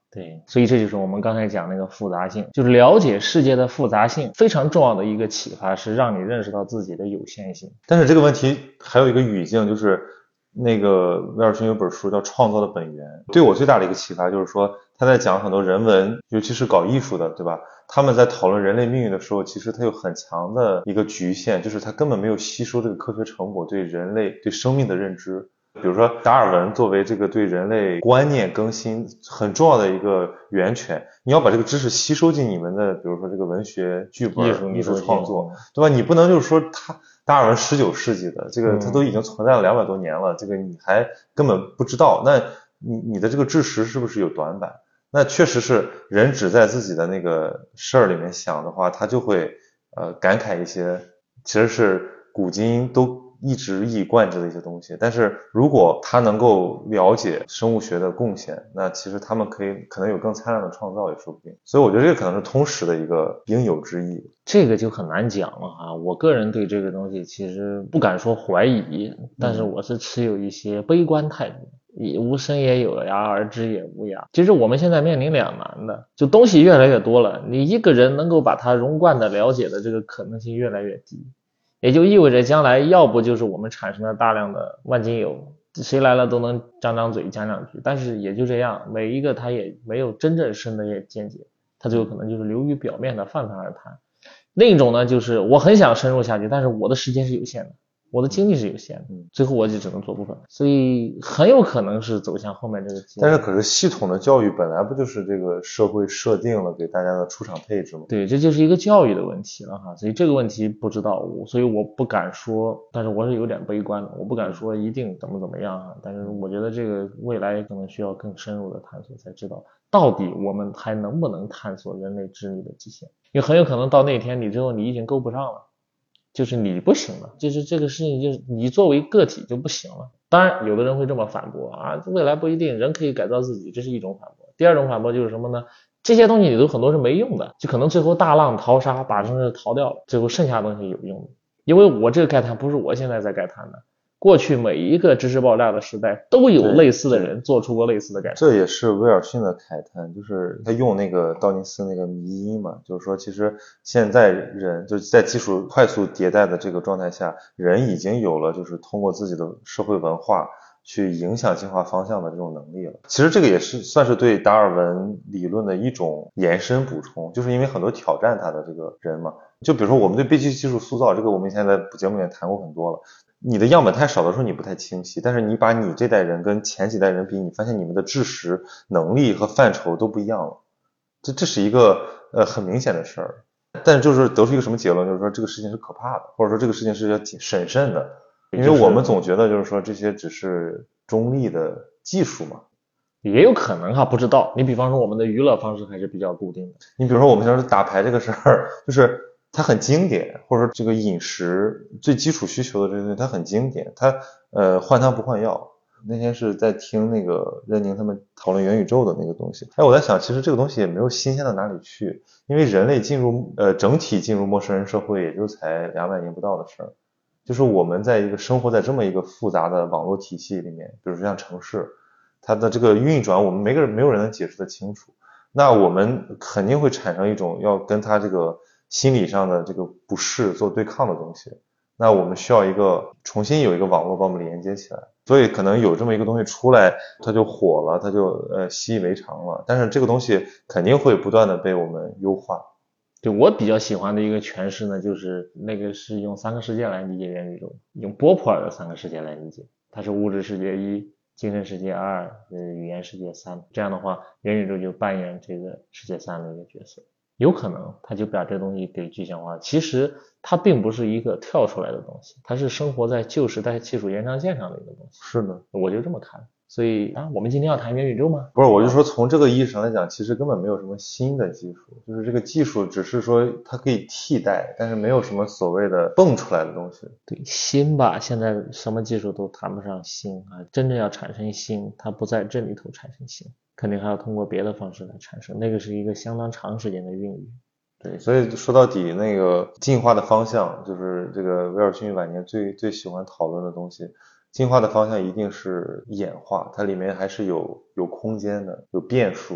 对，所以这就是我们刚才讲那个复杂性，就是了解世界的复杂性非常重要的一个启发，是让你认识到自己的有限性。 但是这个问题还有一个语境，就是那个威尔逊有本书叫《创造的本源》，对我最大的一个启发就是说，他在讲很多人文，尤其是搞艺术的，对吧？他们在讨论人类命运的时候，其实他有很强的一个局限，就是他根本没有吸收这个科学成果对人类对生命的认知。比如说达尔文作为这个对人类观念更新很重要的一个源泉，你要把这个知识吸收进你们的比如说这个文学剧本艺术艺术创作，对吧？你不能就是说他达尔文十九世纪的这个他都已经存在了两百多年了，这个你还根本不知道，那你你的这个知识是不是有短板？那确实是人只在自己的那个事儿里面想的话，他就会呃感慨一些其实是古今都一直一以贯之的一些东西。但是如果他能够了解生物学的贡献，那其实他们可以可能有更灿烂的创造也说不定。所以我觉得这个可能是通识的一个应有之义。 这个就很难讲了哈，我个人对这个东西其实不敢说怀疑，但是我是持有一些悲观态度。无声也有涯，而知也无涯。其实我们现在面临两难的，就东西越来越多了，你一个人能够把它融贯的了解的这个可能性越来越低，也就意味着将来要不就是我们产生了大量的万金油，谁来了都能张张嘴讲两句，但是也就这样，每一个他也没有真正深的见解，他最有可能就是流于表面的泛泛而谈。另一种呢，就是我很想深入下去，但是我的时间是有限的，我的精力是有限的，最后我就只能做部分，所以很有可能是走向后面这个结果。 但是可是系统的教育本来不就是这个社会设定了给大家的出场配置吗？ 对，这就是一个教育的问题了哈，所以这个问题不知道，所以我不敢说，但是我是有点悲观的，我不敢说一定怎么怎么样哈，但是我觉得这个未来可能需要更深入的探索才知道，到底我们还能不能探索人类智力的极限，因为很有可能到那天你之后你已经够不上了。就是你不行了，就是这个事情就是你作为个体就不行了。当然有的人会这么反驳啊，未来不一定，人可以改造自己，这是一种反驳。第二种反驳就是什么呢？这些东西里头很多是没用的，就可能最后大浪淘沙把这事逃掉了，最后剩下的东西有用的。因为我这个概谈不是我现在在概谈的，过去每一个知识爆炸的时代都有类似的人做出过类似的改这也是威尔逊的慨叹，就是他用那个道金斯那个迷因嘛，就是说其实现在人就是在技术快速迭代的这个状态下，人已经有了就是通过自己的社会文化去影响进化方向的这种能力了。其实这个也是算是对达尔文理论的一种延伸补充，就是因为很多挑战他的这个人嘛，就比如说我们对悲剧技术塑造，这个我们以前在节目里面谈过很多了。你的样本太少的时候你不太清晰，但是你把你这代人跟前几代人比，你发现你们的知识能力和范畴都不一样了，这这是一个呃很明显的事儿。但是就是得出一个什么结论，就是说这个事情是可怕的，或者说这个事情是要审慎的，因为我们总觉得就是说这些只是中立的技术嘛。 也有可能哈，不知道。你比方说我们的娱乐方式还是比较固定的， 你比如说我们像是打牌这个事儿，就是它很经典，或者说这个饮食最基础需求的这个东西它很经典，它呃换汤不换药。那天是在听那个任宁他们讨论元宇宙的那个东西，哎，我在想其实这个东西也没有新鲜到哪里去，因为人类进入呃整体进入陌生人社会也就才两百年不到的事儿，就是我们在一个生活在这么一个复杂的网络体系里面，比如说像城市，它的这个运转我们每个人没有人能解释得清楚，那我们肯定会产生一种要跟它这个心理上的这个不适做对抗的东西，那我们需要一个重新有一个网络把我们连接起来，所以可能有这么一个东西出来，它就火了，它就呃习以为常了，但是这个东西肯定会不断的被我们优化。 对，我比较喜欢的一个诠释呢，就是那个是用三个世界来理解元宇宙，用波普尔的三个世界来理解，它是物质世界一，精神世界二，呃，语言世界三，这样的话元宇宙就扮演这个世界三的一个角色。有可能他就把这东西给具象化，其实它并不是一个跳出来的东西，它是生活在旧时代技术延长线上的一个东西。 是的， 我就这么看。所以啊，我们今天要谈元宇宙吗？ 不是，我就说从这个意义上来讲，其实根本没有什么新的技术，就是这个技术只是说它可以替代，但是没有什么所谓的蹦出来的东西。 对，新吧，现在什么技术都谈不上新啊，真正要产生新，它不在这里头产生新，肯定还要通过别的方式来产生，那个是一个相当长时间的孕育。 对，所以说到底那个进化的方向，就是这个威尔逊晚年最最喜欢讨论的东西，进化的方向一定是演化，它里面还是有有空间的，有变数的。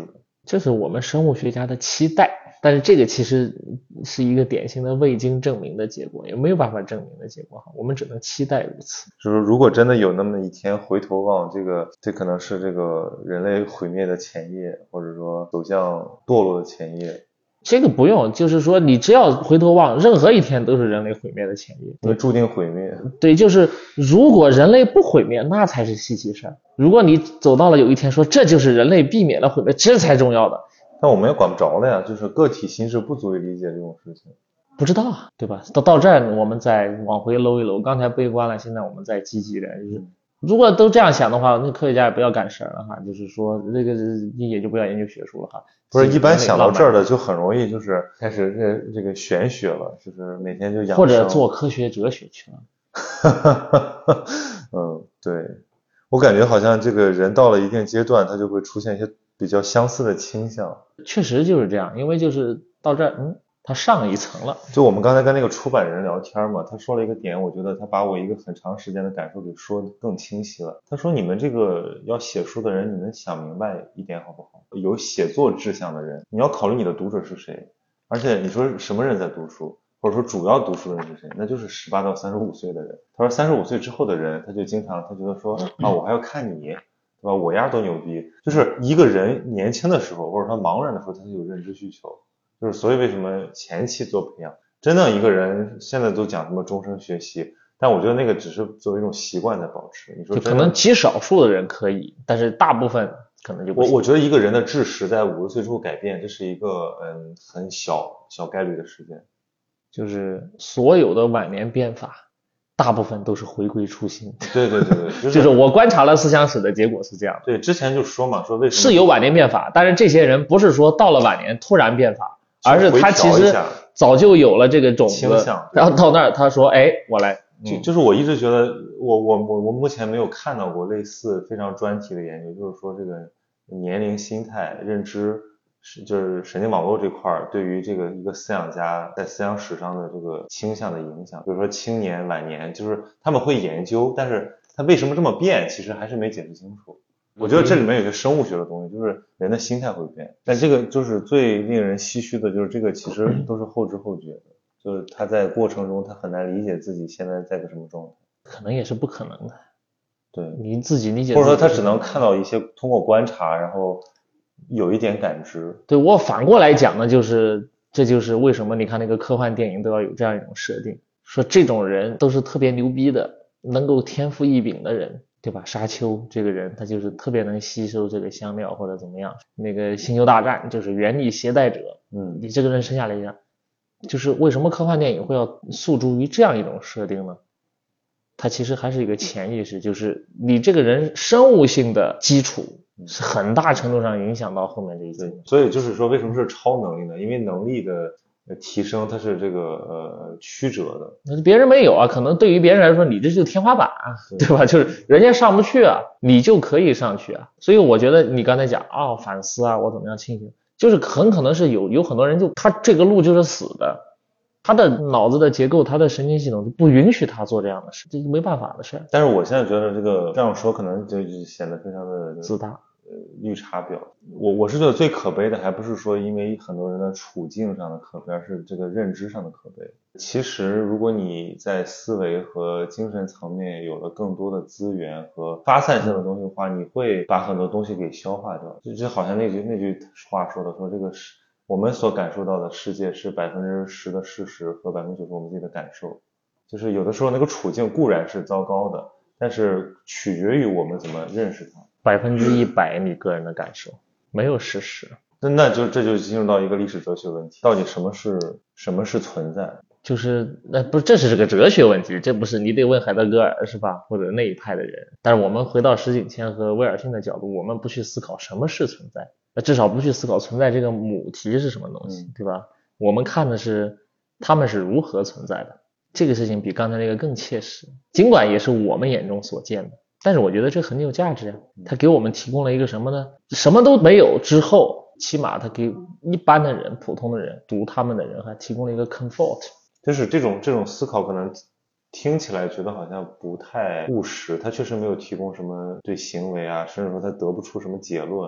这是我们生物学家的期待，但是这个其实是一个典型的未经证明的结果，也没有办法证明的结果哈，我们只能期待如此。 就是如果真的有那么一天回头望，这个这可能是这个人类毁灭的前夜，或者说走向堕落的前夜。 这个不用，就是说你只要回头望，任何一天都是人类毁灭的前夜， 因为注定毁灭。 对，就是如果人类不毁灭，那才是稀奇事儿。如果你走到了有一天说这就是人类避免了毁灭，这才重要的。 但我们也管不着了呀，就是个体心智不足以理解这种事情。 不知道啊，对吧？到到这儿我们再往回搂一搂，刚才悲观了，现在我们再积极点，就是如果都这样想的话，那科学家也不要干事儿了哈，就是说这个你也就不要研究学术了哈。 不是，一般想到这儿的就很容易就是开始这这个玄学了，就是每天就养生或者做科学哲学去了。 嗯，对，我感觉好像这个人到了一定阶段，他就会出现一些比较相似的倾向。 确实就是这样，因为就是到这儿，嗯。他上一层了。 就我们刚才跟那个出版人聊天嘛，他说了一个点，我觉得他把我一个很长时间的感受给说得更清晰了。他说你们这个要写书的人，你们想明白一点好不好？有写作志向的人，你要考虑你的读者是谁，而且你说什么人在读书，或者说主要读书的人是谁，那就是十八到三十五岁的人。他说三十五岁之后的人，他就经常他觉得说啊，我还要看你，对吧？我丫多牛逼。就是一个人年轻的时候，或者他茫然的时候，他就有认知需求。就是所以为什么前期做培养，真的一个人现在都讲什么终身学习，但我觉得那个只是作为一种习惯在保持。你说可能极少数的人可以，但是大部分可能就不行。 我我觉得一个人的知识在五十岁之后改变，这是一个嗯很小小概率的事件。 就是所有的晚年变法，大部分都是回归初心。 对对对对，就是、 就是我观察了思想史的结果是这样的。 对，之前就说嘛，说为什么是有晚年变法，但是这些人不是说到了晚年突然变法。而是他其实早就有了这个种子，然后到那儿他说，哎，我来， 就就是我一直觉得，我我我我目前没有看到过类似非常专题的研究，就是说这个年龄、心态、认知，是就是神经网络这块儿对于这个一个思想家在思想史上的这个倾向的影响，比如说青年、晚年，就是他们会研究，但是他为什么这么变，其实还是没解释清楚。我觉得这里面有些生物学的东西，就是人的心态会变，但这个就是最令人唏嘘的，就是这个其实都是后知后觉的，就是他在过程中他很难理解自己现在在个什么状态， 可能也是不可能的。 对， 你自己理解， 或者说他只能看到一些通过观察，然后有一点感知。 对，我反过来讲呢，就是这就是为什么你看那个科幻电影都要有这样一种设定，说这种人都是特别牛逼的，能够天赋异禀的人。对吧？沙丘这个人他就是特别能吸收这个香料或者怎么样。那个星球大战就是原力携带者， 嗯， 你这个人生下来讲，就是为什么科幻电影会要诉诸于这样一种设定呢？它其实还是一个潜意识，就是你这个人生物性的基础是很大程度上影响到后面这一层。 所以就是说为什么是超能力呢？因为能力的提升它是这个呃曲折的， 那别人没有啊，可能对于别人来说你这就是天花板啊，对吧？就是人家上不去啊，你就可以上去啊。所以我觉得你刚才讲啊、哦、反思啊，我怎么样清醒，就是很可能是有有很多人就他这个路就是死的，他的脑子的结构，他的神经系统就不允许他做这样的事，这就没办法的事。 但是我现在觉得这个这样说可能就显得非常的自大。 呃，绿茶婊，我我是觉得最可悲的，还不是说因为很多人的处境上的可悲，而是这个认知上的可悲。其实，如果你在思维和精神层面有了更多的资源和发散性的东西的话，你会把很多东西给消化掉。就就好像那句那句话说的，说这个是我们所感受到的世界是百分之十的事实和百分之九十我们自己的感受。就是有的时候那个处境固然是糟糕的，但是取决于我们怎么认识它。 百分之一百你个人的感受，没有事实。 那那就这就进入到一个历史哲学问题，到底什么是什么是存在？ 就是那不这是个哲学问题，这不是你得问海德格尔是吧，或者那一派的人。但是我们回到石景谦和威尔逊的角度，我们不去思考什么是存在，至少不去思考存在这个母题是什么东西，对吧？我们看的是他们是如何存在的，这个事情比刚才那个更切实，尽管也是我们眼中所见的。但是我觉得这很有价值啊，它给我们提供了一个什么呢？什么都没有之后，起码它给一般的人、普通的人、读他们的人还提供了一个 comfort。 就是这种这种思考可能听起来觉得好像不太务实，它确实没有提供什么对行为啊，甚至说它得不出什么结论。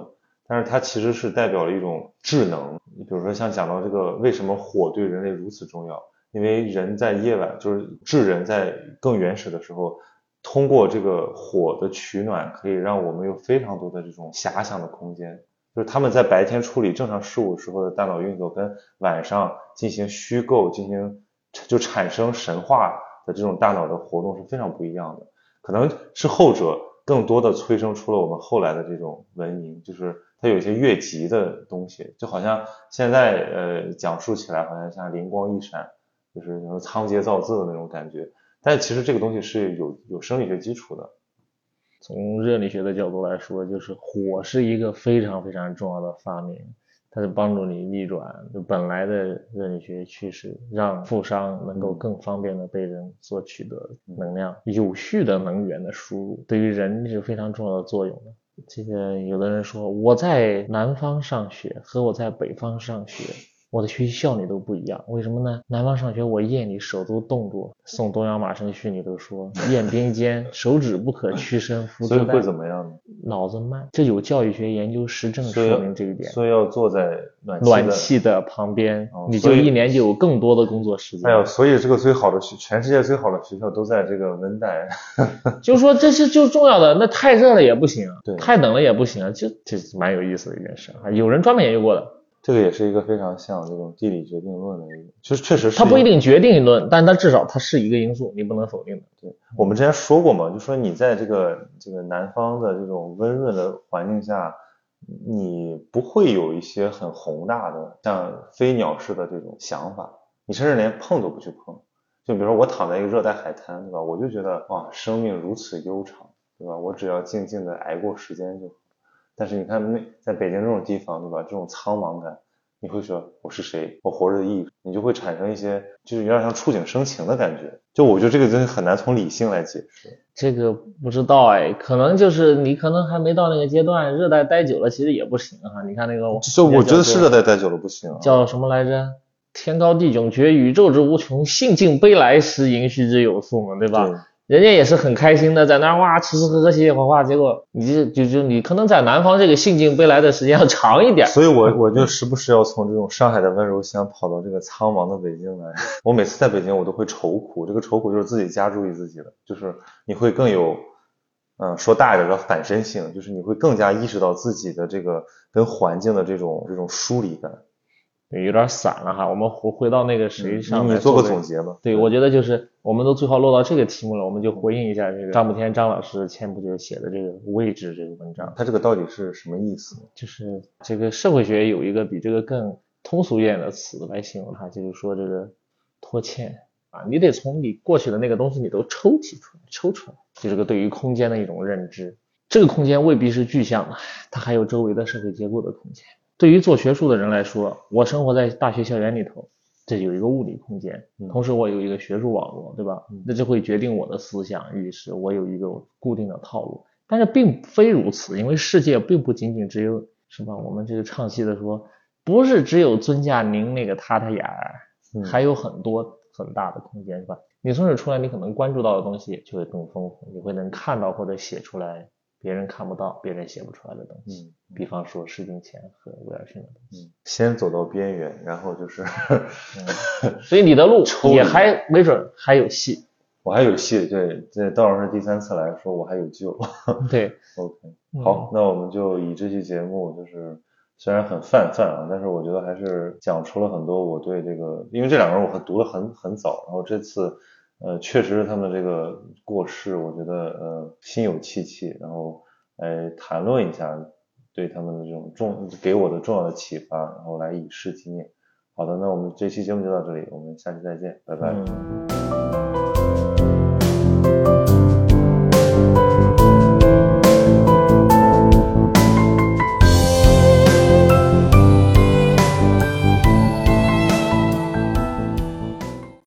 但是它其实是代表了一种智能。你比如说像讲到这个为什么火对人类如此重要，因为人在夜晚，就是智人在更原始的时候，通过这个火的取暖可以让我们有非常多的这种遐想的空间，就是他们在白天处理正常事务时候的大脑运作跟晚上进行虚构进行就产生神话的这种大脑的活动是非常不一样的。可能是后者更多的催生出了我们后来的这种文明，就是它有一些越级的东西，就好像现在呃讲述起来好像像灵光一闪，就是那种仓颉造字的那种感觉，但其实这个东西是有有生理学基础的。 从热力学的角度来说，就是火是一个非常非常重要的发明，它是帮助你逆转就本来的热力学趋势，让富商能够更方便的被人所取得能量，有序的能源的输入对于人是非常重要的作用的。这个有的人说我在南方上学和我在北方上学，我的学习效率都不一样，为什么呢？南方上学我夜里手都冻住，送东阳马生序里都说宴兵间手指不可屈伸扶所以会怎么样呢？ 脑子慢，这有教育学研究实证说明这一点。 所以要坐在暖气的暖气的旁边、哦、你就一年就有更多的工作时间。 哎呦，所以这个最好的全世界最好的学校都在这个温带。 就是说这是就重要的，那太热了也不行， 对， 太冷了也不行，就这蛮有意思的一件事啊，有人专门研究过的。 这个也是一个非常像这种地理决定论的一个，其实确实是它不一定决定论，但它至少它是一个因素，你不能否定的。 对，我们之前说过嘛，就说你在这个这个南方的这种温润的环境下，你不会有一些很宏大的像飞鸟式的这种想法，你甚至连碰都不去碰。就比如说我躺在一个热带海滩，对吧？我就觉得哇，生命如此悠长，对吧？我只要静静的挨过时间就好。但是你看那在北京这种地方，对吧？这种苍茫感，你会说我是谁，我活着的意义，你就会产生一些就是有点像触景生情的感觉。就我觉得这个东西很难从理性来解释。 这个不知道哎，可能就是你可能还没到那个阶段，热带待久了其实也不行哈、啊。你看那个， 就我觉得是热带待久了不行、啊。 叫什么来着？天高地迥绝，宇宙之无穷，兴尽悲来时，盈虚之有数嘛，对吧？对，人家也是很开心的，在那儿哇吃吃喝喝写写画画，结果你就就就你可能在南方这个兴尽悲来的时间要长一点， 所以我我就时不时要从这种上海的温柔乡跑到这个苍茫的北京来。我每次在北京我都会愁苦，这个愁苦就是自己加诸于自己的，就是你会更有嗯说大一点叫反身性，就是你会更加意识到自己的这个跟环境的这种这种疏离感。 有点散了哈，我们回回到那个谁上来、嗯、你做个总结吧。 对，我觉得就是我们都最好落到这个题目了，我们就回应一下这个张慕天张老师前不久写的这个位置这个文章。 他这个到底是什么意思？ 就是这个社会学有一个比这个更通俗一点的词来形容它，就是说这个拖欠啊，你得从你过去的那个东西你都抽提出来，抽出来，就这个对于空间的一种认知。这个空间未必是具象的，它还有周围的社会结构的空间。对于做学术的人来说，我生活在大学校园里头，这有一个物理空间，同时我有一个学术网络，对吧？那这会决定我的思想意识，我有一个固定的套路。但是并非如此，因为世界并不仅仅只有，是吧？我们这个唱戏的说，不是只有尊驾您那个塔塔眼儿，还有很多很大的空间，是吧？你从这出来，你可能关注到的东西就会更丰富，你会能看到或者写出来别人看不到、别人写不出来的东西。嗯，比方说施金钱和威尔逊的东西。 嗯，先走到边缘，然后就是嗯，所以你的路也还没准还有戏。 我还有戏，对，这道老师第三次来说我还有救。 对 ，OK， 好、嗯，那我们就以这期节目就是虽然很泛泛啊，但是我觉得还是讲出了很多我对这个，因为这两个人我读得很很早，然后这次呃确实他们这个过世，我觉得呃心有戚戚，然后来谈论一下对他们的这种重给我的重要的启发，然后来以示纪念。好的，那我们这期节目就到这里，我们下期再见，拜拜。 嗯